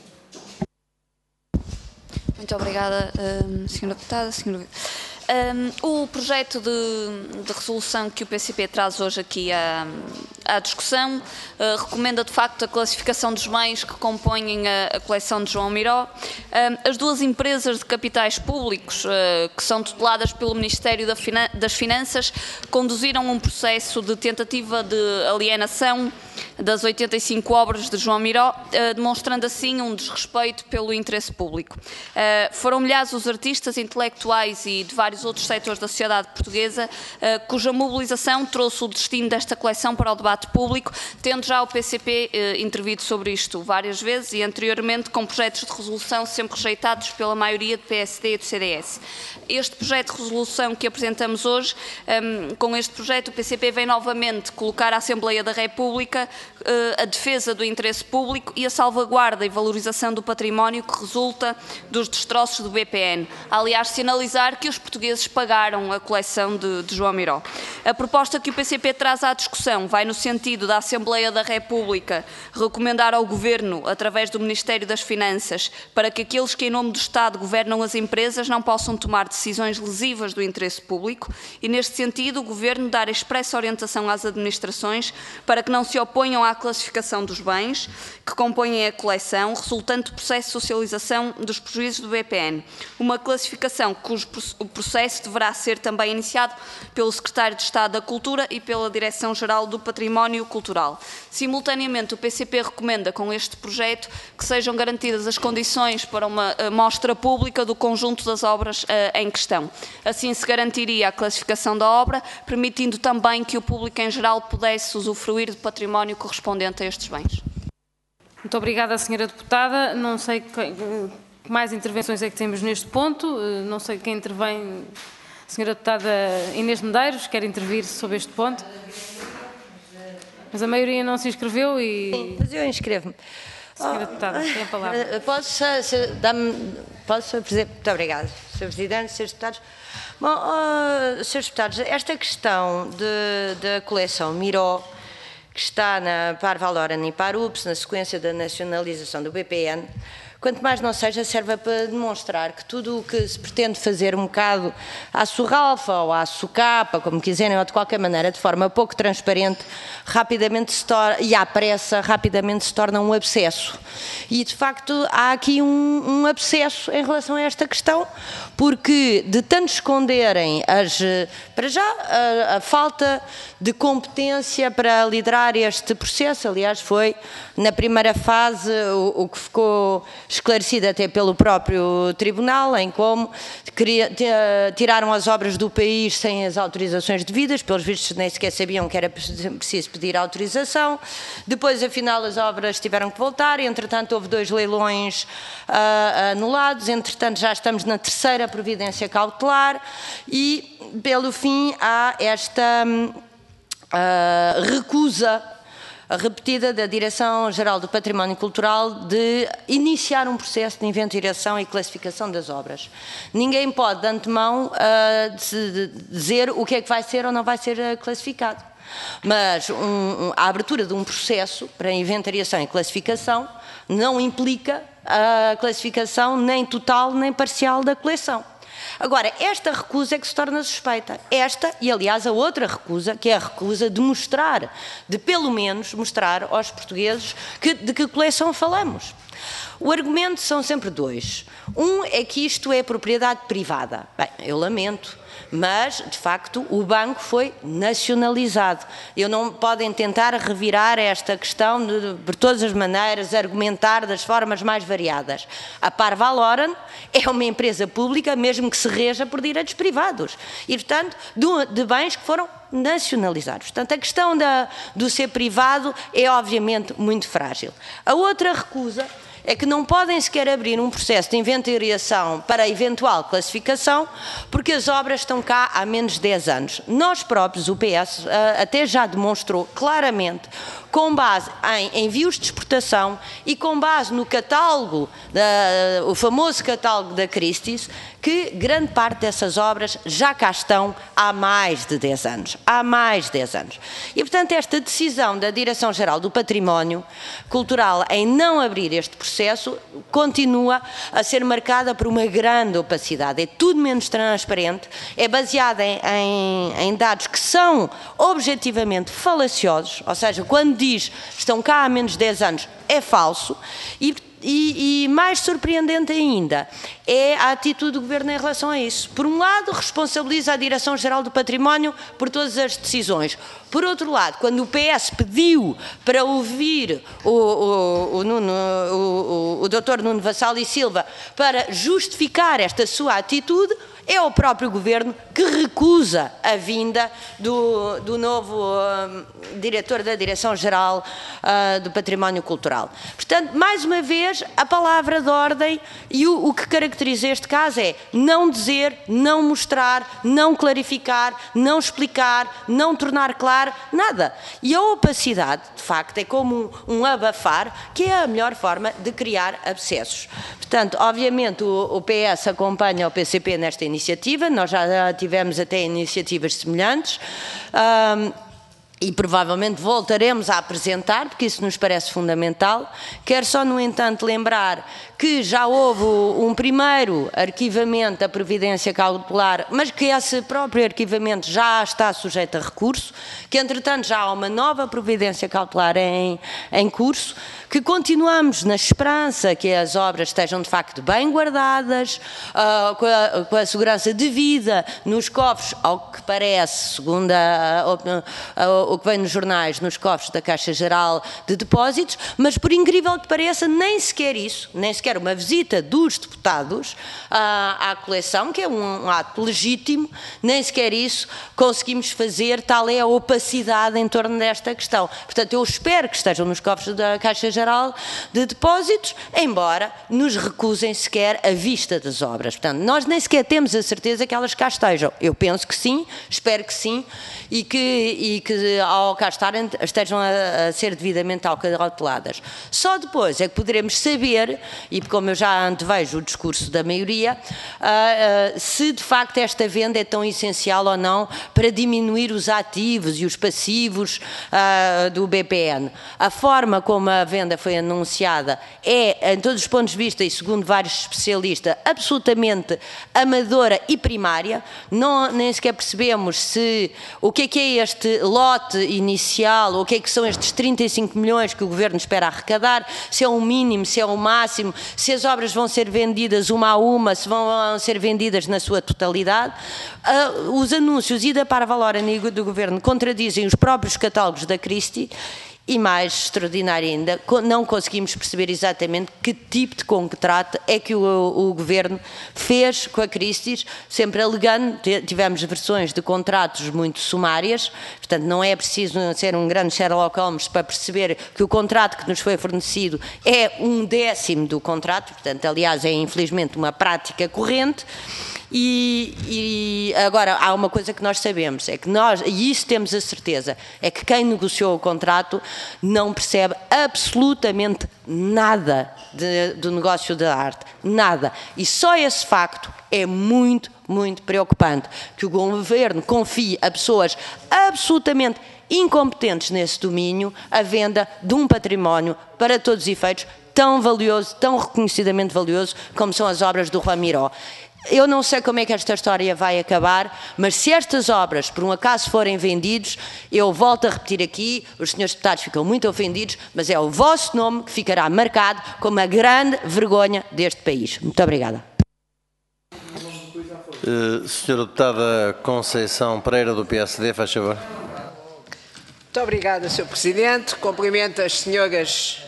Muito obrigada, senhora Deputada. Senhora... Um, o projeto de, de resolução que o P C P traz hoje aqui à, à discussão uh, recomenda de facto a classificação dos bens que compõem a, a coleção de João Miró. Um, as duas empresas de capitais públicos uh, que são tuteladas pelo Ministério da Finan- das Finanças conduziram um processo de tentativa de alienação das oitenta e cinco obras de João Miró, uh, demonstrando assim um desrespeito pelo interesse público. Uh, foram milhares os artistas, intelectuais e de vários outros setores da sociedade portuguesa, uh, cuja mobilização trouxe o destino desta coleção para o debate público, tendo já o P C P uh, intervido sobre isto várias vezes e anteriormente com projetos de resolução sempre rejeitados pela maioria do P S D e do C D S. Este projeto de resolução que apresentamos hoje, um, com este projeto o P C P vem novamente colocar à Assembleia da República uh, a defesa do interesse público e a salvaguarda e valorização do património que resulta dos destroços do B P N. Aliás, sinalizar que os portugueses pagaram a coleção de, de João Miró. A proposta que o P C P traz à discussão vai no sentido da Assembleia da República recomendar ao Governo, através do Ministério das Finanças, para que aqueles que em nome do Estado governam as empresas não possam tomar decisões lesivas do interesse público e, neste sentido, o Governo dar expressa orientação às administrações para que não se oponham à classificação dos bens que compõem a coleção, resultante do processo de socialização dos prejuízos do B P N. Uma classificação cujo o processo deverá ser também iniciado pelo Secretário de Estado da Cultura e pela Direção-Geral do Património Cultural. Simultaneamente, o P C P recomenda com este projeto que sejam garantidas as condições para uma mostra pública do conjunto das obras uh, em questão. Assim se garantiria a classificação da obra, permitindo também que o público em geral pudesse usufruir do património correspondente a estes bens. Muito obrigada, senhora Deputada. Não sei que mais intervenções é que temos neste ponto. Não sei quem intervém. Senhora Deputada Inês Medeiros, quer intervir sobre este ponto? Mas a maioria não se inscreveu e... Sim, mas eu inscrevo-me. Senhora Deputada, tem a palavra. Posso, dar-me, posso, Presidente? Muito obrigada, senhor Presidente, senhores Deputados. Bom, uh, senhores Deputados, esta questão da coleção Miró, que está na Parval Oran e Parups, na sequência da nacionalização do B P N, quanto mais não seja, serve para demonstrar que tudo o que se pretende fazer um bocado à surralfa ou à sucapa, como quiserem, ou de qualquer maneira, de forma pouco transparente, rapidamente se torna, e à pressa, rapidamente se torna um abscesso. E, de facto, há aqui um, um abscesso em relação a esta questão, porque de tanto esconderem as, para já, a, a falta de competência para liderar este processo, aliás, foi na primeira fase o, o que ficou esclarecido até pelo próprio Tribunal, em como queria, tiraram as obras do país sem as autorizações devidas, pelos vistos nem sequer sabiam que era preciso pedir autorização. Depois, afinal, as obras tiveram que voltar, entretanto houve dois leilões uh, anulados, entretanto já estamos na terceira da providência cautelar e, pelo fim, há esta uh, recusa repetida da Direção-Geral do Património Cultural de iniciar um processo de inventariação e classificação das obras. Ninguém pode, de antemão, uh, dizer o que é que vai ser ou não vai ser classificado. Mas um, um, a abertura de um processo para inventariação e classificação não implica a classificação nem total nem parcial da coleção. Agora, esta recusa é que se torna suspeita. Esta e, aliás, a outra recusa, que é a recusa de mostrar, de pelo menos mostrar aos portugueses que, de que coleção falamos. O argumento são sempre dois. Um é que isto é propriedade privada. Bem, eu lamento, mas, de facto, o banco foi nacionalizado. Eu não podem tentar revirar esta questão de, por todas as maneiras, argumentar das formas mais variadas. A Parvaloren é uma empresa pública, mesmo que se reja por direitos privados. E, portanto, de, de bens que foram nacionalizados. Portanto, a questão da, do ser privado é, obviamente, muito frágil. A outra recusa é que não podem sequer abrir um processo de inventariação para eventual classificação, porque as obras estão cá há menos de dez anos. Nós próprios, o P S, até já demonstrou claramente, com base em envios de exportação e com base no catálogo, da, o famoso catálogo da Christie's, que grande parte dessas obras já cá estão há mais de dez anos. Há mais de dez anos. E, portanto, esta decisão da Direção-Geral do Património Cultural em não abrir este processo continua a ser marcada por uma grande opacidade. É tudo menos transparente, é baseada em, em, em dados que são objetivamente falaciosos, ou seja, quando diz estão cá há menos de dez anos, é falso. E, e, e mais surpreendente ainda é a atitude do Governo em relação a isso. Por um lado, responsabiliza a Direção-Geral do Património por todas as decisões. Por outro lado, quando o P S pediu para ouvir o, o, o, Nuno, o, o, o doutor Nuno Vassal e Silva para justificar esta sua atitude, é o próprio Governo que recusa a vinda do, do novo uh, diretor da Direção-Geral uh, do Património Cultural. Portanto, mais uma vez, a palavra de ordem e o, o que caracteriza este caso é não dizer, não mostrar, não clarificar, não explicar, não tornar claro, nada. E a opacidade, de facto, é como um, um abafar, que é a melhor forma de criar abscessos. Portanto, obviamente, o, o P S acompanha o P C P nesta iniciativa, nós já tivemos até iniciativas semelhantes, um, e provavelmente voltaremos a apresentar, porque isso nos parece fundamental. Quero só, no entanto, lembrar que já houve um primeiro arquivamento da providência cautelar, mas que esse próprio arquivamento já está sujeito a recurso, que entretanto já há uma nova providência cautelar em, em curso, que continuamos na esperança que as obras estejam de facto bem guardadas, uh, com, a, com a segurança devida nos cofres, ao que parece, segundo a, a, a, o que vem nos jornais, nos cofres da Caixa Geral de Depósitos, mas por incrível que pareça, nem sequer isso, nem sequer uma visita dos deputados à, à coleção, que é um, um ato legítimo, nem sequer isso conseguimos fazer, tal é a opacidade em torno desta questão. Portanto, eu espero que estejam nos cofres da Caixa Geral de Depósitos, embora nos recusem sequer a vista das obras. Portanto, nós nem sequer temos a certeza que elas cá estejam. Eu penso que sim, espero que sim, e que, e que ao cá estarem estejam a, a ser devidamente cauteladas. Só depois é que poderemos saber, e como eu já antevejo o discurso da maioria, uh, uh, se de facto esta venda é tão essencial ou não para diminuir os ativos e os passivos uh, do B P N. A forma como a venda foi anunciada é, em todos os pontos de vista e segundo vários especialistas, absolutamente amadora e primária. Não, nem sequer percebemos se, o que é que é este lote inicial, ou o que é que são estes trinta e cinco milhões que o Governo espera arrecadar, se é um mínimo, se é um máximo, se as obras vão ser vendidas uma a uma, se vão ser vendidas na sua totalidade. Uh, os anúncios e da Parvaloren e do Governo contradizem os próprios catálogos da Christie. E mais extraordinário ainda, não conseguimos perceber exatamente que tipo de contrato é que o, o Governo fez com a Christie's, sempre alegando, tivemos versões de contratos muito sumárias, portanto não é preciso ser um grande Sherlock Holmes para perceber que o contrato que nos foi fornecido é um décimo do contrato, portanto aliás é infelizmente uma prática corrente. E, e agora, há uma coisa que nós sabemos, é que nós, e isso temos a certeza, é que quem negociou o contrato não percebe absolutamente nada de, do negócio da arte, nada. E só esse facto é muito, muito preocupante, que o Governo confie a pessoas absolutamente incompetentes nesse domínio a venda de um património, para todos os efeitos, tão valioso, tão reconhecidamente valioso, como são as obras do Juan Miró. Eu não sei como é que esta história vai acabar, mas se estas obras, por um acaso, forem vendidos, eu volto a repetir aqui, os senhores deputados ficam muito ofendidos, mas é o vosso nome que ficará marcado como a grande vergonha deste país. Muito obrigada. Uh, senhora Deputada Conceição Pereira, do P S D, faz favor. Muito obrigada, senhor Presidente. Cumprimento as senhoras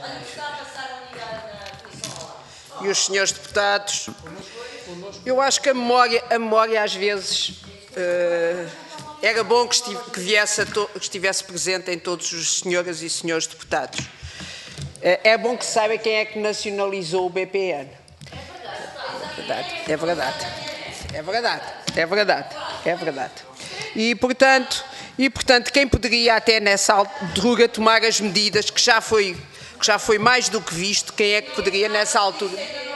e os senhores deputados. Eu acho que a memória, a memória às vezes, uh, era bom que, estive, que, viesse a to, que estivesse presente em todos os senhoras e senhores deputados. Uh, é bom que se saiba quem é que nacionalizou o B P N. É verdade, é verdade, é verdade, é verdade, é verdade. E, portanto, e, portanto quem poderia até nessa altura tomar as medidas que já foi, que já foi mais do que visto, quem é que poderia nessa altura...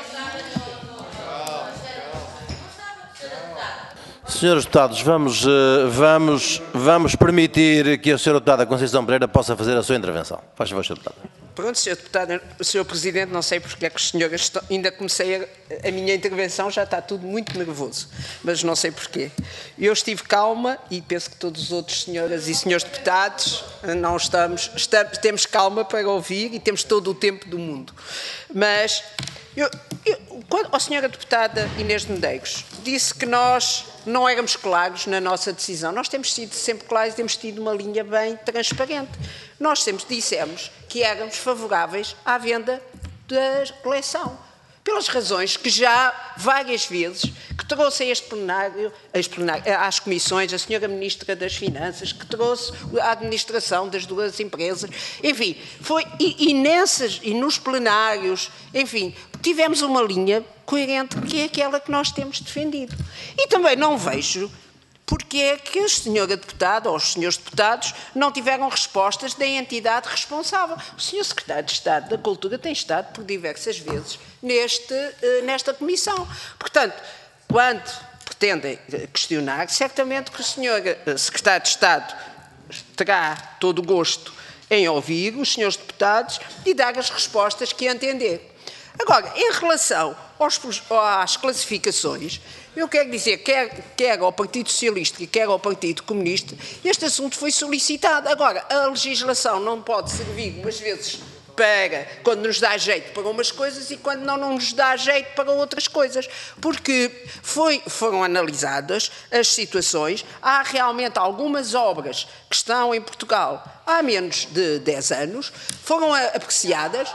Senhores deputados, vamos, vamos, vamos permitir que a senhora deputada Conceição Pereira possa fazer a sua intervenção. Faz favor, senhor deputado. Pronto, senhor deputado, senhor Presidente, não sei porque é que os senhores estão, ainda comecei a, a minha intervenção, já está tudo muito nervoso, mas não sei porquê. Eu estive calma e penso que todos os outros senhoras e senhores deputados não estamos, estamos temos calma para ouvir e temos todo o tempo do mundo. Mas, eu, eu, quando a senhora deputada Inês de Medeiros disse que nós não éramos claros na nossa decisão, nós temos sido sempre claros e temos tido uma linha bem transparente. Nós sempre dissemos que éramos favoráveis à venda da coleção, pelas razões que já várias vezes que trouxe a este plenário, a este plenário, às comissões, a senhora Ministra das Finanças, que trouxe a administração das duas empresas, enfim, foi, e, e, nessas, e nos plenários, enfim, tivemos uma linha coerente que é aquela que nós temos defendido. E também não vejo porque é que a senhora deputada ou os senhores deputados não tiveram respostas da entidade responsável. O senhor secretário de Estado da Cultura tem estado por diversas vezes neste, nesta comissão. Portanto, quando pretendem questionar, certamente que o senhor secretário de Estado terá todo o gosto em ouvir os senhores deputados e dar as respostas que entender. Agora, em relação aos, às classificações, eu quero dizer, quer, quer ao Partido Socialista e quer ao Partido Comunista, este assunto foi solicitado. Agora, a legislação não pode servir, umas vezes, para quando nos dá jeito para umas coisas e quando não, não nos dá jeito para outras coisas. Porque foi, foram analisadas as situações, há realmente algumas obras que estão em Portugal há menos de dez anos, foram apreciadas...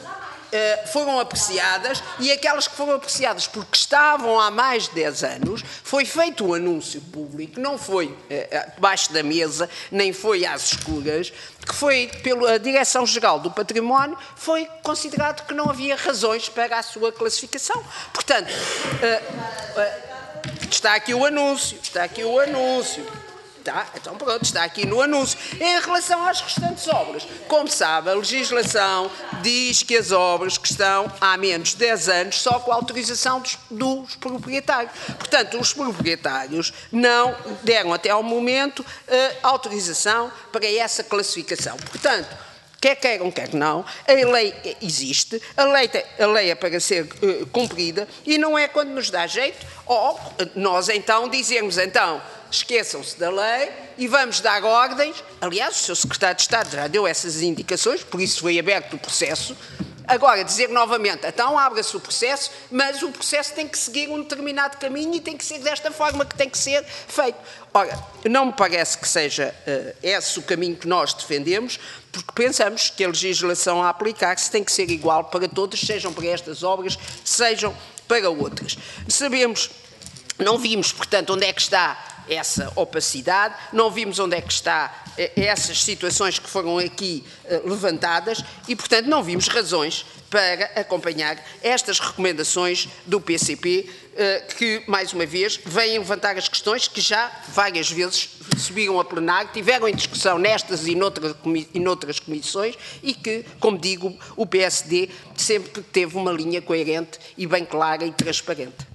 foram apreciadas e aquelas que foram apreciadas porque estavam há mais de dez anos, foi feito um anúncio público, não foi eh, debaixo da mesa, nem foi às escuras, que foi pela Direção-Geral do Património, foi considerado que não havia razões para a sua classificação. Portanto, eh, eh, está aqui o anúncio, está aqui o anúncio. Tá? Então pronto, está aqui no anúncio. Em relação às restantes obras, como sabe, a legislação diz que as obras que estão há menos de dez anos só com a autorização dos, dos proprietários. Portanto, os proprietários não deram até ao momento a autorização para essa classificação. Portanto, quer queiram, quer não, a lei existe, a lei, a lei é para ser uh, cumprida e não é quando nos dá jeito, ou nós então dizemos então, esqueçam-se da lei e vamos dar ordens. Aliás, o senhor secretário de Estado já deu essas indicações, por isso foi aberto o processo. Agora, dizer novamente, então abre-se o processo, mas o processo tem que seguir um determinado caminho e tem que ser desta forma que tem que ser feito. Ora, não me parece que seja uh, esse o caminho que nós defendemos, porque pensamos que a legislação a aplicar-se tem que ser igual para todos, sejam para estas obras, sejam para outras. Sabemos, não vimos, portanto, onde é que está essa opacidade, não vimos onde é que está essas situações que foram aqui levantadas e, portanto, não vimos razões para acompanhar estas recomendações do P C P, que, mais uma vez, vêm levantar as questões que já várias vezes subiram a plenário, tiveram em discussão nestas e noutras, e noutras comissões e que, como digo, o P S D sempre teve uma linha coerente e bem clara e transparente.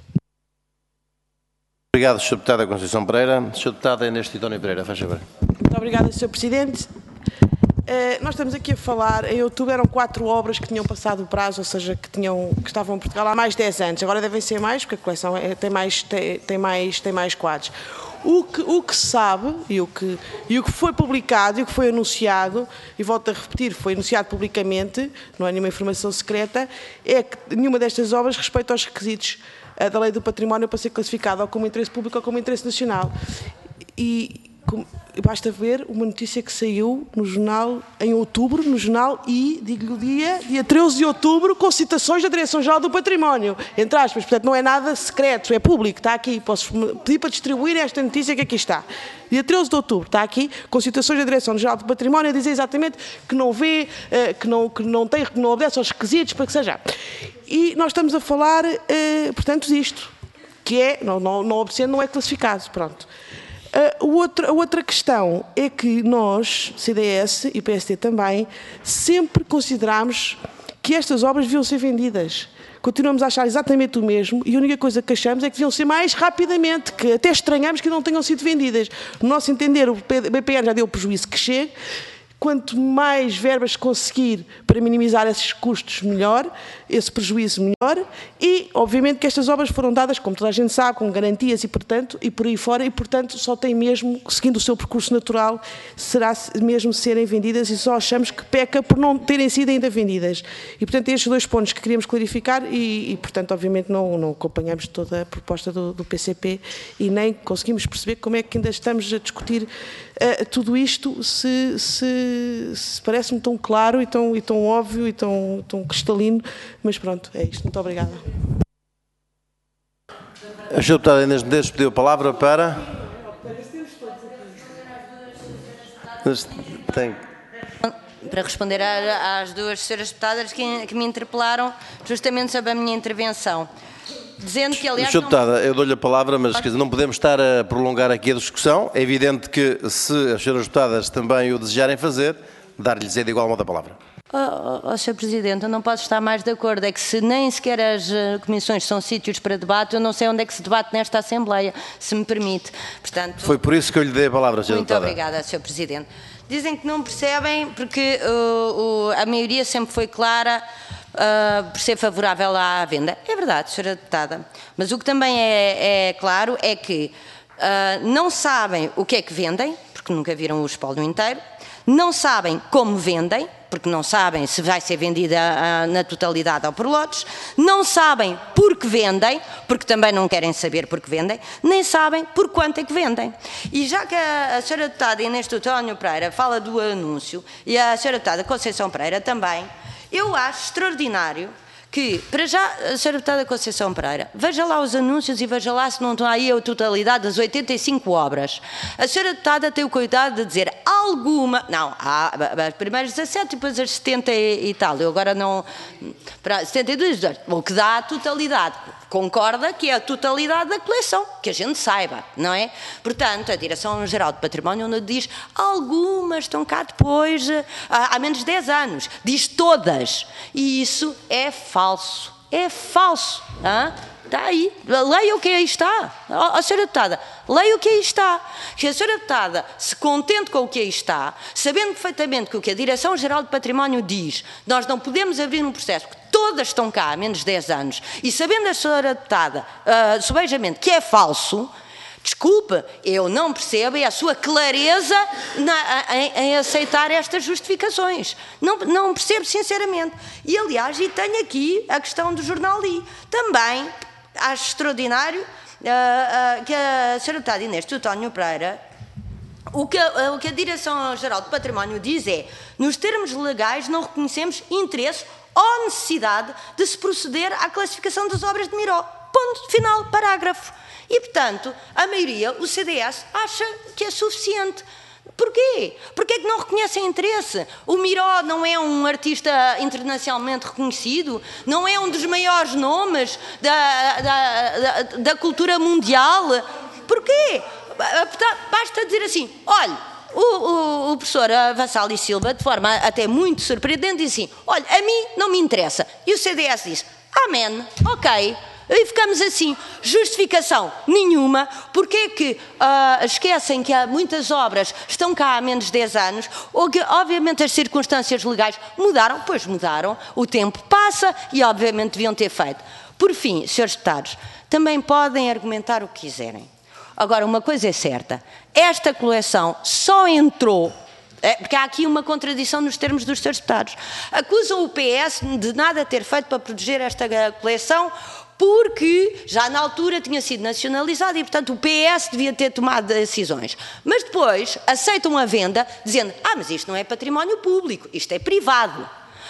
Obrigado, senhor Deputada Conceição Pereira. senhor Deputada Inês Tidónio Pereira, faz favor. Muito obrigada, senhor Presidente. Uh, nós estamos aqui a falar, em outubro eram quatro obras que tinham passado o prazo, ou seja, que, tinham, que estavam em Portugal há mais de dez anos. Agora devem ser mais, porque a coleção é, tem, mais, tem, tem, mais, tem mais quadros. O que, o que se sabe, e o que, e o que foi publicado, e o que foi anunciado, e volto a repetir, foi anunciado publicamente, não é nenhuma informação secreta, é que nenhuma destas obras respeita aos requisitos uh, da Lei do Património para ser classificada ou como interesse público ou como interesse nacional. E como, basta ver uma notícia que saiu no jornal, em outubro, no jornal, e, digo-lhe o dia, dia treze de outubro, com citações da Direção-Geral do Património, entre aspas, portanto não é nada secreto, é público, está aqui, posso pedir para distribuir esta notícia que aqui está. Dia treze de outubro, está aqui, com citações da Direção-Geral do Património, a dizer exatamente que não vê, que não, que não tem, que não obedece aos requisitos para que seja. E nós estamos a falar, portanto, disto, que é, não, não, não obedecendo, não é classificado, pronto. A outra, a outra questão é que nós, C D S e P S D também, sempre consideramos que estas obras deviam ser vendidas. Continuamos a achar exatamente o mesmo e a única coisa que achamos é que deviam ser mais rapidamente, que até estranhamos que não tenham sido vendidas. No nosso entender, o B P N já deu o prejuízo que chega. Quanto mais verbas conseguir para minimizar esses custos, melhor, esse prejuízo melhor, e obviamente que estas obras foram dadas, como toda a gente sabe, com garantias e, portanto, e por aí fora, e portanto só tem mesmo, seguindo o seu percurso natural, será mesmo serem vendidas e só achamos que peca por não terem sido ainda vendidas. E portanto estes dois pontos que queríamos clarificar e, e portanto obviamente não, não acompanhamos toda a proposta do, do P C P e nem conseguimos perceber como é que ainda estamos a discutir uh, tudo isto se... se Se parece-me tão claro e tão, e tão óbvio e tão, tão cristalino, mas pronto, é isto. Muito obrigada. A senhora Deputada Inês Medeiros pediu a palavra para... Tem... Para responder às duas senhoras deputadas que, que me interpelaram justamente sobre a minha intervenção. Dizendo que, aliás, senhora Deputada, eu dou-lhe a palavra, mas quer dizer, não podemos estar a prolongar aqui a discussão. É evidente que, se as senhoras deputadas também o desejarem fazer, dar-lhes de igual modo a palavra. Oh, oh, senhor Presidente, eu não posso estar mais de acordo. É que se nem sequer as uh, comissões são sítios para debate, eu não sei onde é que se debate nesta Assembleia, se me permite. Portanto, foi por isso que eu lhe dei a palavra, senhora Deputada. Muito obrigada, senhor Presidente. Dizem que não percebem porque uh, uh, a maioria sempre foi clara Uh, por ser favorável à venda. É verdade, senhora Deputada, mas o que também é, é claro é que uh, não sabem o que é que vendem, porque nunca viram o espólio inteiro, não sabem como vendem, porque não sabem se vai ser vendida uh, na totalidade ou por lotes, não sabem por que vendem, porque também não querem saber por que vendem, nem sabem por quanto é que vendem. E já que a, a senhora Deputada Inês Tidónio Pereira fala do anúncio, e a senhora Deputada Conceição Pereira também, eu acho extraordinário que, para já, a senhora Deputada Conceição Pereira, veja lá os anúncios e veja lá se não estão aí a totalidade das oitenta e cinco obras. A senhora Deputada tem o cuidado de dizer alguma... Não, há as primeiras dezassete e depois as setenta e, e tal. Eu agora não... Para setenta e dois, o que dá a totalidade. Concorda que é a totalidade da coleção, que a gente saiba, não é? Portanto, a Direção-Geral do Património não diz algumas estão cá depois, há, há menos de dez anos, diz todas. E isso é falso, é falso. Hã? Está aí, leia o que aí está. A senhora Deputada, leia o que aí está. Que a senhora Deputada se contente com o que aí está, sabendo perfeitamente que o que a Direção-Geral do Património diz, nós não podemos abrir um processo, porque todas estão cá há menos de dez anos, e sabendo a senhora Deputada, uh, subejamente, que é falso, desculpe, eu não percebo é a sua clareza na, em, em aceitar estas justificações. Não, não percebo, sinceramente. E, aliás, e tenho aqui a questão do jornal I. Também acho extraordinário uh, uh, que a senhora Deputada Inês Tidónio Pereira, o que, uh, o que a Direção-Geral do Património diz é, nos termos legais não reconhecemos interesse ou necessidade de se proceder à classificação das obras de Miró. Ponto final, parágrafo. E, portanto, a maioria, o C D S, acha que é suficiente. Porquê? Porquê é que não reconhecem interesse? O Miró não é um artista internacionalmente reconhecido? Não é um dos maiores nomes da, da, da, da cultura mundial? Porquê? Basta dizer assim, olha, o, o, o professor Vassal e Silva, de forma até muito surpreendente, diz assim, olha, a mim não me interessa. E o C D S diz, amém, ok. E ficamos assim, justificação nenhuma, porque é que uh, esquecem que há muitas obras estão cá há menos de dez anos, ou que obviamente as circunstâncias legais mudaram, pois mudaram, o tempo passa e obviamente deviam ter feito. Por fim, senhores deputados, também podem argumentar o que quiserem. Agora, uma coisa é certa, esta coleção só entrou, é, porque há aqui uma contradição nos termos dos senhores deputados, acusam o P S de nada ter feito para proteger esta coleção, porque já na altura tinha sido nacionalizado e, portanto, o P S devia ter tomado decisões. Mas depois aceitam a venda, dizendo, ah, mas isto não é património público, isto é privado.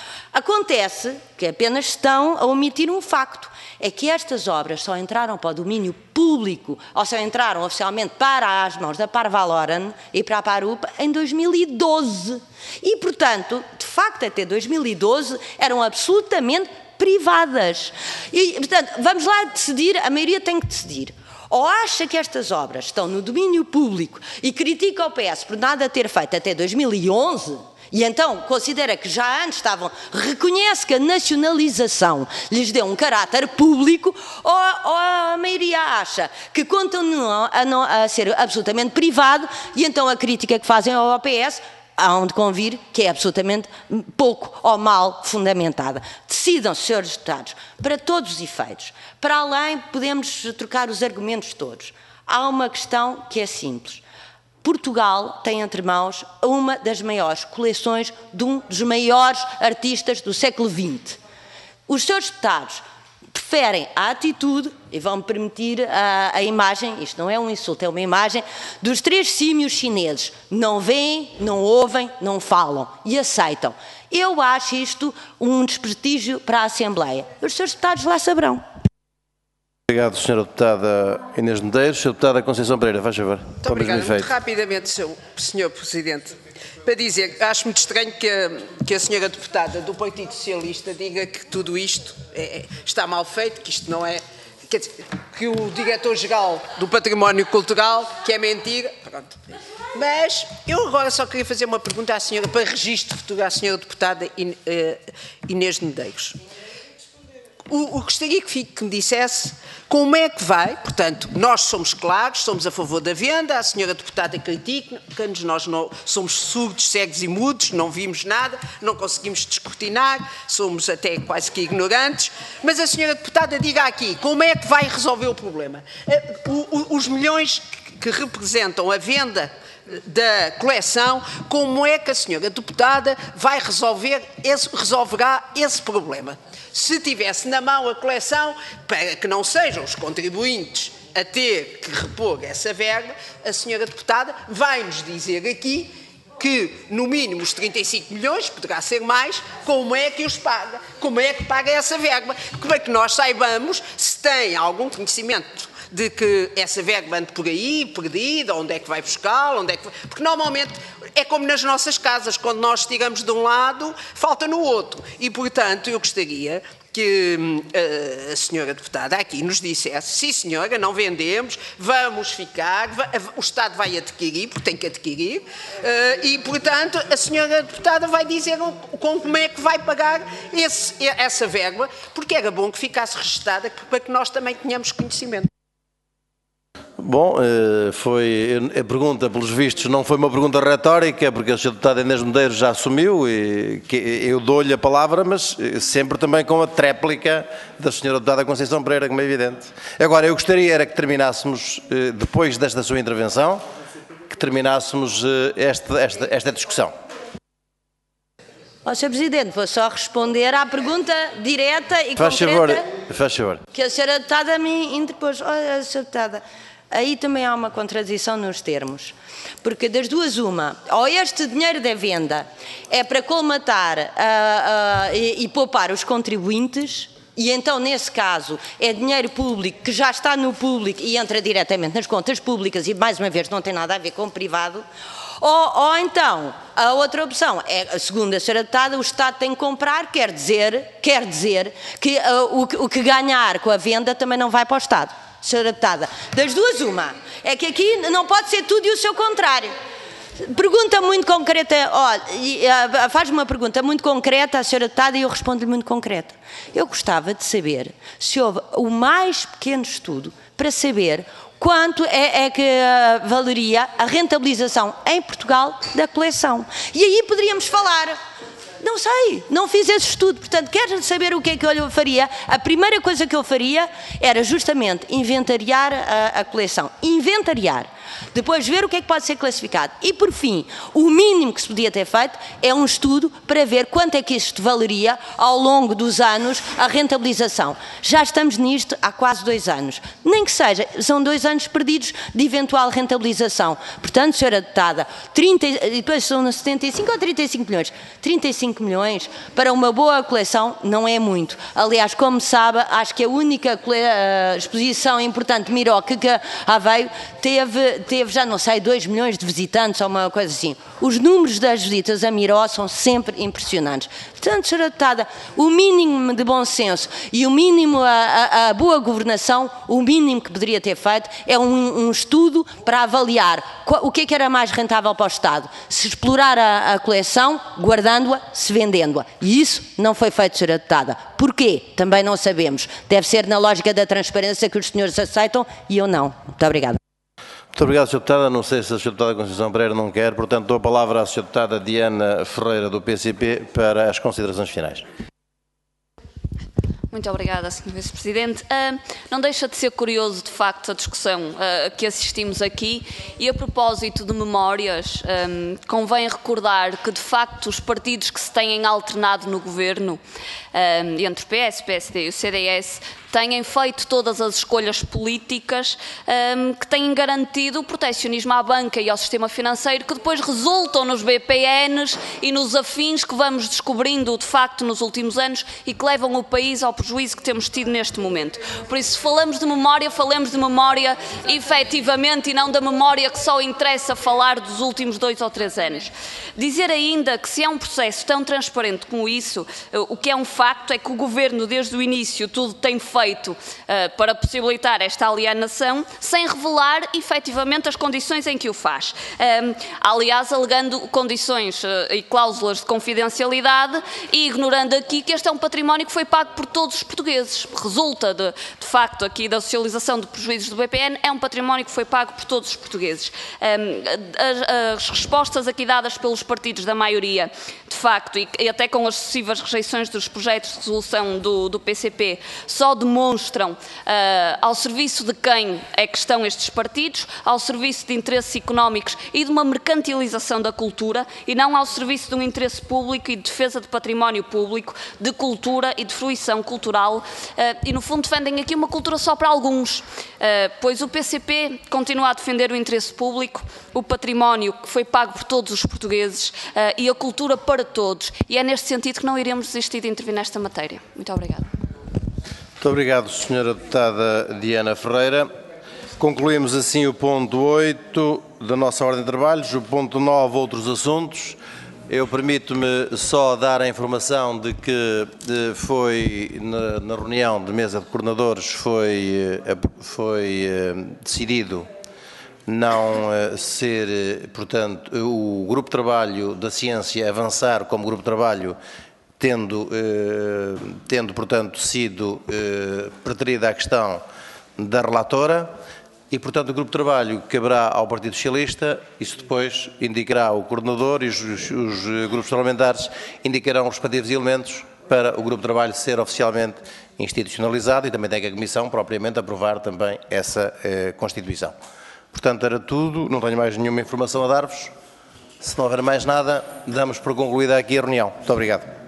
Acontece que apenas estão a omitir um facto, é que estas obras só entraram para o domínio público, ou só entraram oficialmente para as mãos da Parvaloren e para a Parupa em dois mil e doze. E, portanto, de facto, até dois mil e doze eram absolutamente privadas. E, portanto, vamos lá decidir, a maioria tem que decidir. Ou acha que estas obras estão no domínio público e critica o P S por nada ter feito até dois mil e onze, e então considera que já antes estavam, reconhece que a nacionalização lhes deu um caráter público, ou, ou a maioria acha que continuam a, não, a ser absolutamente privado, e então a crítica que fazem ao P S há de convir que é absolutamente pouco ou mal fundamentada. Decidam, senhores deputados, para todos os efeitos. Para além, podemos trocar os argumentos todos. Há uma questão que é simples. Portugal tem entre mãos uma das maiores coleções de um dos maiores artistas do século vinte. Os senhores deputados preferem a atitude, e vão-me permitir a, a imagem, isto não é um insulto, é uma imagem, dos três símios chineses. Não veem, não ouvem, não falam e aceitam. Eu acho isto um desprestígio para a Assembleia. Os senhores deputados lá saberão. Obrigado, senhora Deputada Inês Medeiros. senhora Deputada Conceição Pereira, faz favor. Muito obrigada. Muito rapidamente, senhor Presidente. Para dizer, acho muito estranho que a, que a senhora deputada do Partido Socialista diga que tudo isto é, está mal feito, que isto não é... Quer dizer, que o diretor-geral do Património Cultural, que é mentira. Pronto. Mas eu agora só queria fazer uma pergunta à senhora, para registro futuro à senhora deputada Inês Medeiros. O, o gostaria que, que me dissesse como é que vai, portanto, nós somos claros, somos a favor da venda, a senhora deputada critica-nos, nós não, somos surdos, cegos e mudos, não vimos nada, não conseguimos descortinar, somos até quase que ignorantes, mas a senhora deputada diga aqui, como é que vai resolver o problema? O, o, os milhões que, que representam a venda da coleção, como é que a senhora deputada vai resolver esse, resolverá esse problema? Se tivesse na mão a coleção, para que não sejam os contribuintes a ter que repor essa verba, a senhora deputada vai-nos dizer aqui que, no mínimo, os trinta e cinco milhões, poderá ser mais, como é que os paga? Como é que paga essa verba? Para que nós saibamos se tem algum conhecimento de que essa verba ande por aí, perdida, onde é que vai buscá-la, onde é que... Porque normalmente é como nas nossas casas, quando nós tiramos de um lado, falta no outro. E, portanto, eu gostaria que uh, a senhora deputada aqui nos dissesse, sim senhora, não vendemos, vamos ficar, va o Estado vai adquirir, porque tem que adquirir, uh, e, portanto, a senhora deputada vai dizer com como é que vai pagar esse, essa verba, porque era bom que ficasse registada para que nós também tenhamos conhecimento. Bom, foi, a pergunta, pelos vistos, não foi uma pergunta retórica, porque a senhora deputada Inês Medeiros já assumiu e que eu dou-lhe a palavra, mas sempre também com a tréplica da senhora deputada Conceição Pereira, como é evidente. Agora, eu gostaria era que terminássemos, depois desta sua intervenção, que terminássemos esta, esta, esta discussão. Ó, senhor Presidente, vou só responder à pergunta direta e faz concreta favor, faz favor. Que a senhora deputada me interpôs. Olha, senhora deputada, aí também há uma contradição nos termos, porque das duas uma, ou este dinheiro da venda é para colmatar uh, uh, e, e poupar os contribuintes, e então, nesse caso, é dinheiro público que já está no público e entra diretamente nas contas públicas e, mais uma vez, não tem nada a ver com o privado. Ou, ou então, a outra opção é, segundo a senhora deputada, o Estado tem que comprar, quer dizer, quer dizer que uh, o, o que ganhar com a venda também não vai para o Estado. Senhora deputada, das duas uma, é que aqui não pode ser tudo e o seu contrário. Pergunta muito concreta, olha, uh, faz-me uma pergunta muito concreta à senhora deputada e eu respondo-lhe muito concreta. Eu gostava de saber se houve o mais pequeno estudo para saber quanto é, é que uh, valeria a rentabilização em Portugal da coleção. E aí poderíamos falar. Não sei, não fiz esse estudo, portanto, quer saber o que é que eu faria? A primeira coisa que eu faria era justamente inventariar a, a coleção. Inventariar. Depois ver o que é que pode ser classificado. E, por fim, o mínimo que se podia ter feito é um estudo para ver quanto é que isto valeria ao longo dos anos a rentabilização. Já estamos nisto há quase dois anos. Nem que seja, são dois anos perdidos de eventual rentabilização. Portanto, senhora deputada, trinta, depois são setenta e cinco ou trinta e cinco milhões? trinta e cinco milhões para uma boa coleção não é muito. Aliás, como sabe, acho que a única exposição importante de Miró que Aveiro teve, teve, já não sei, dois milhões de visitantes ou uma coisa assim. Os números das visitas a Miró são sempre impressionantes. Portanto, senhora deputada, o mínimo de bom senso e o mínimo a, a, a boa governação, o mínimo que poderia ter feito é um, um estudo para avaliar qual, o que é que era mais rentável para o Estado. Se explorar a, a coleção, guardando-a, se vendendo-a. E isso não foi feito, senhora deputada. Porquê? Também não sabemos. Deve ser na lógica da transparência que os senhores aceitam e eu não. Muito obrigada. Muito obrigado, senhora Deputada. Não sei se a senhora Deputada Conceição Pereira não quer, portanto dou a palavra à senhora Deputada Diana Ferreira do P C P para as considerações finais. Muito obrigada, senhor Vice-Presidente. Uh, não deixa de ser curioso, de facto, a discussão uh, que assistimos aqui e a propósito de memórias, um, convém recordar que, de facto, os partidos que se têm alternado no governo, um, entre o P S, P S D e o C D S, têm feito todas as escolhas políticas um, que têm garantido o protecionismo à banca e ao sistema financeiro, que depois resultam nos B P Ns e nos afins que vamos descobrindo, de facto, nos últimos anos e que levam o país ao prejuízo que temos tido neste momento. Por isso, se falamos de memória, falamos de memória efetivamente e não da memória que só interessa falar dos últimos dois ou três anos. Dizer ainda que se é um processo tão transparente como isso, o que é um facto é que o Governo, desde o início, tudo tem feito feito uh, para possibilitar esta alienação, sem revelar efetivamente as condições em que o faz. Um, aliás, alegando condições uh, e cláusulas de confidencialidade e ignorando aqui que este é um património que foi pago por todos os portugueses. Resulta, de, de facto, aqui da socialização de prejuízos do B P N, é um património que foi pago por todos os portugueses. Um, as, as respostas aqui dadas pelos partidos da maioria, de facto, e, e até com as sucessivas rejeições dos projetos de resolução do, do P C P, só demonstram uh, ao serviço de quem é que estão estes partidos, ao serviço de interesses económicos e de uma mercantilização da cultura e não ao serviço de um interesse público e de defesa de património público, de cultura e de fruição cultural uh, e no fundo defendem aqui uma cultura só para alguns, uh, pois o P C P continua a defender o interesse público, o património que foi pago por todos os portugueses uh, e a cultura para todos, e é neste sentido que não iremos desistir de intervir nesta matéria. Muito obrigada. Muito obrigado, senhora Deputada Diana Ferreira. Concluímos assim o ponto oito da nossa ordem de trabalhos. O ponto nove, outros assuntos. Eu permito-me só dar a informação de que foi, na, na reunião de mesa de coordenadores, foi, foi decidido não ser, portanto, o grupo de trabalho da ciência avançar como grupo de trabalho, tendo, eh, tendo portanto, sido eh, preterida a questão da relatora e, portanto, o grupo de trabalho caberá ao Partido Socialista, isso depois indicará o coordenador e os, os, os grupos parlamentares indicarão os respectivos elementos para o grupo de trabalho ser oficialmente institucionalizado e também tem que a Comissão propriamente aprovar também essa eh, Constituição. Portanto, era tudo, não tenho mais nenhuma informação a dar-vos. Se não houver mais nada, damos por concluída aqui a reunião. Muito obrigado.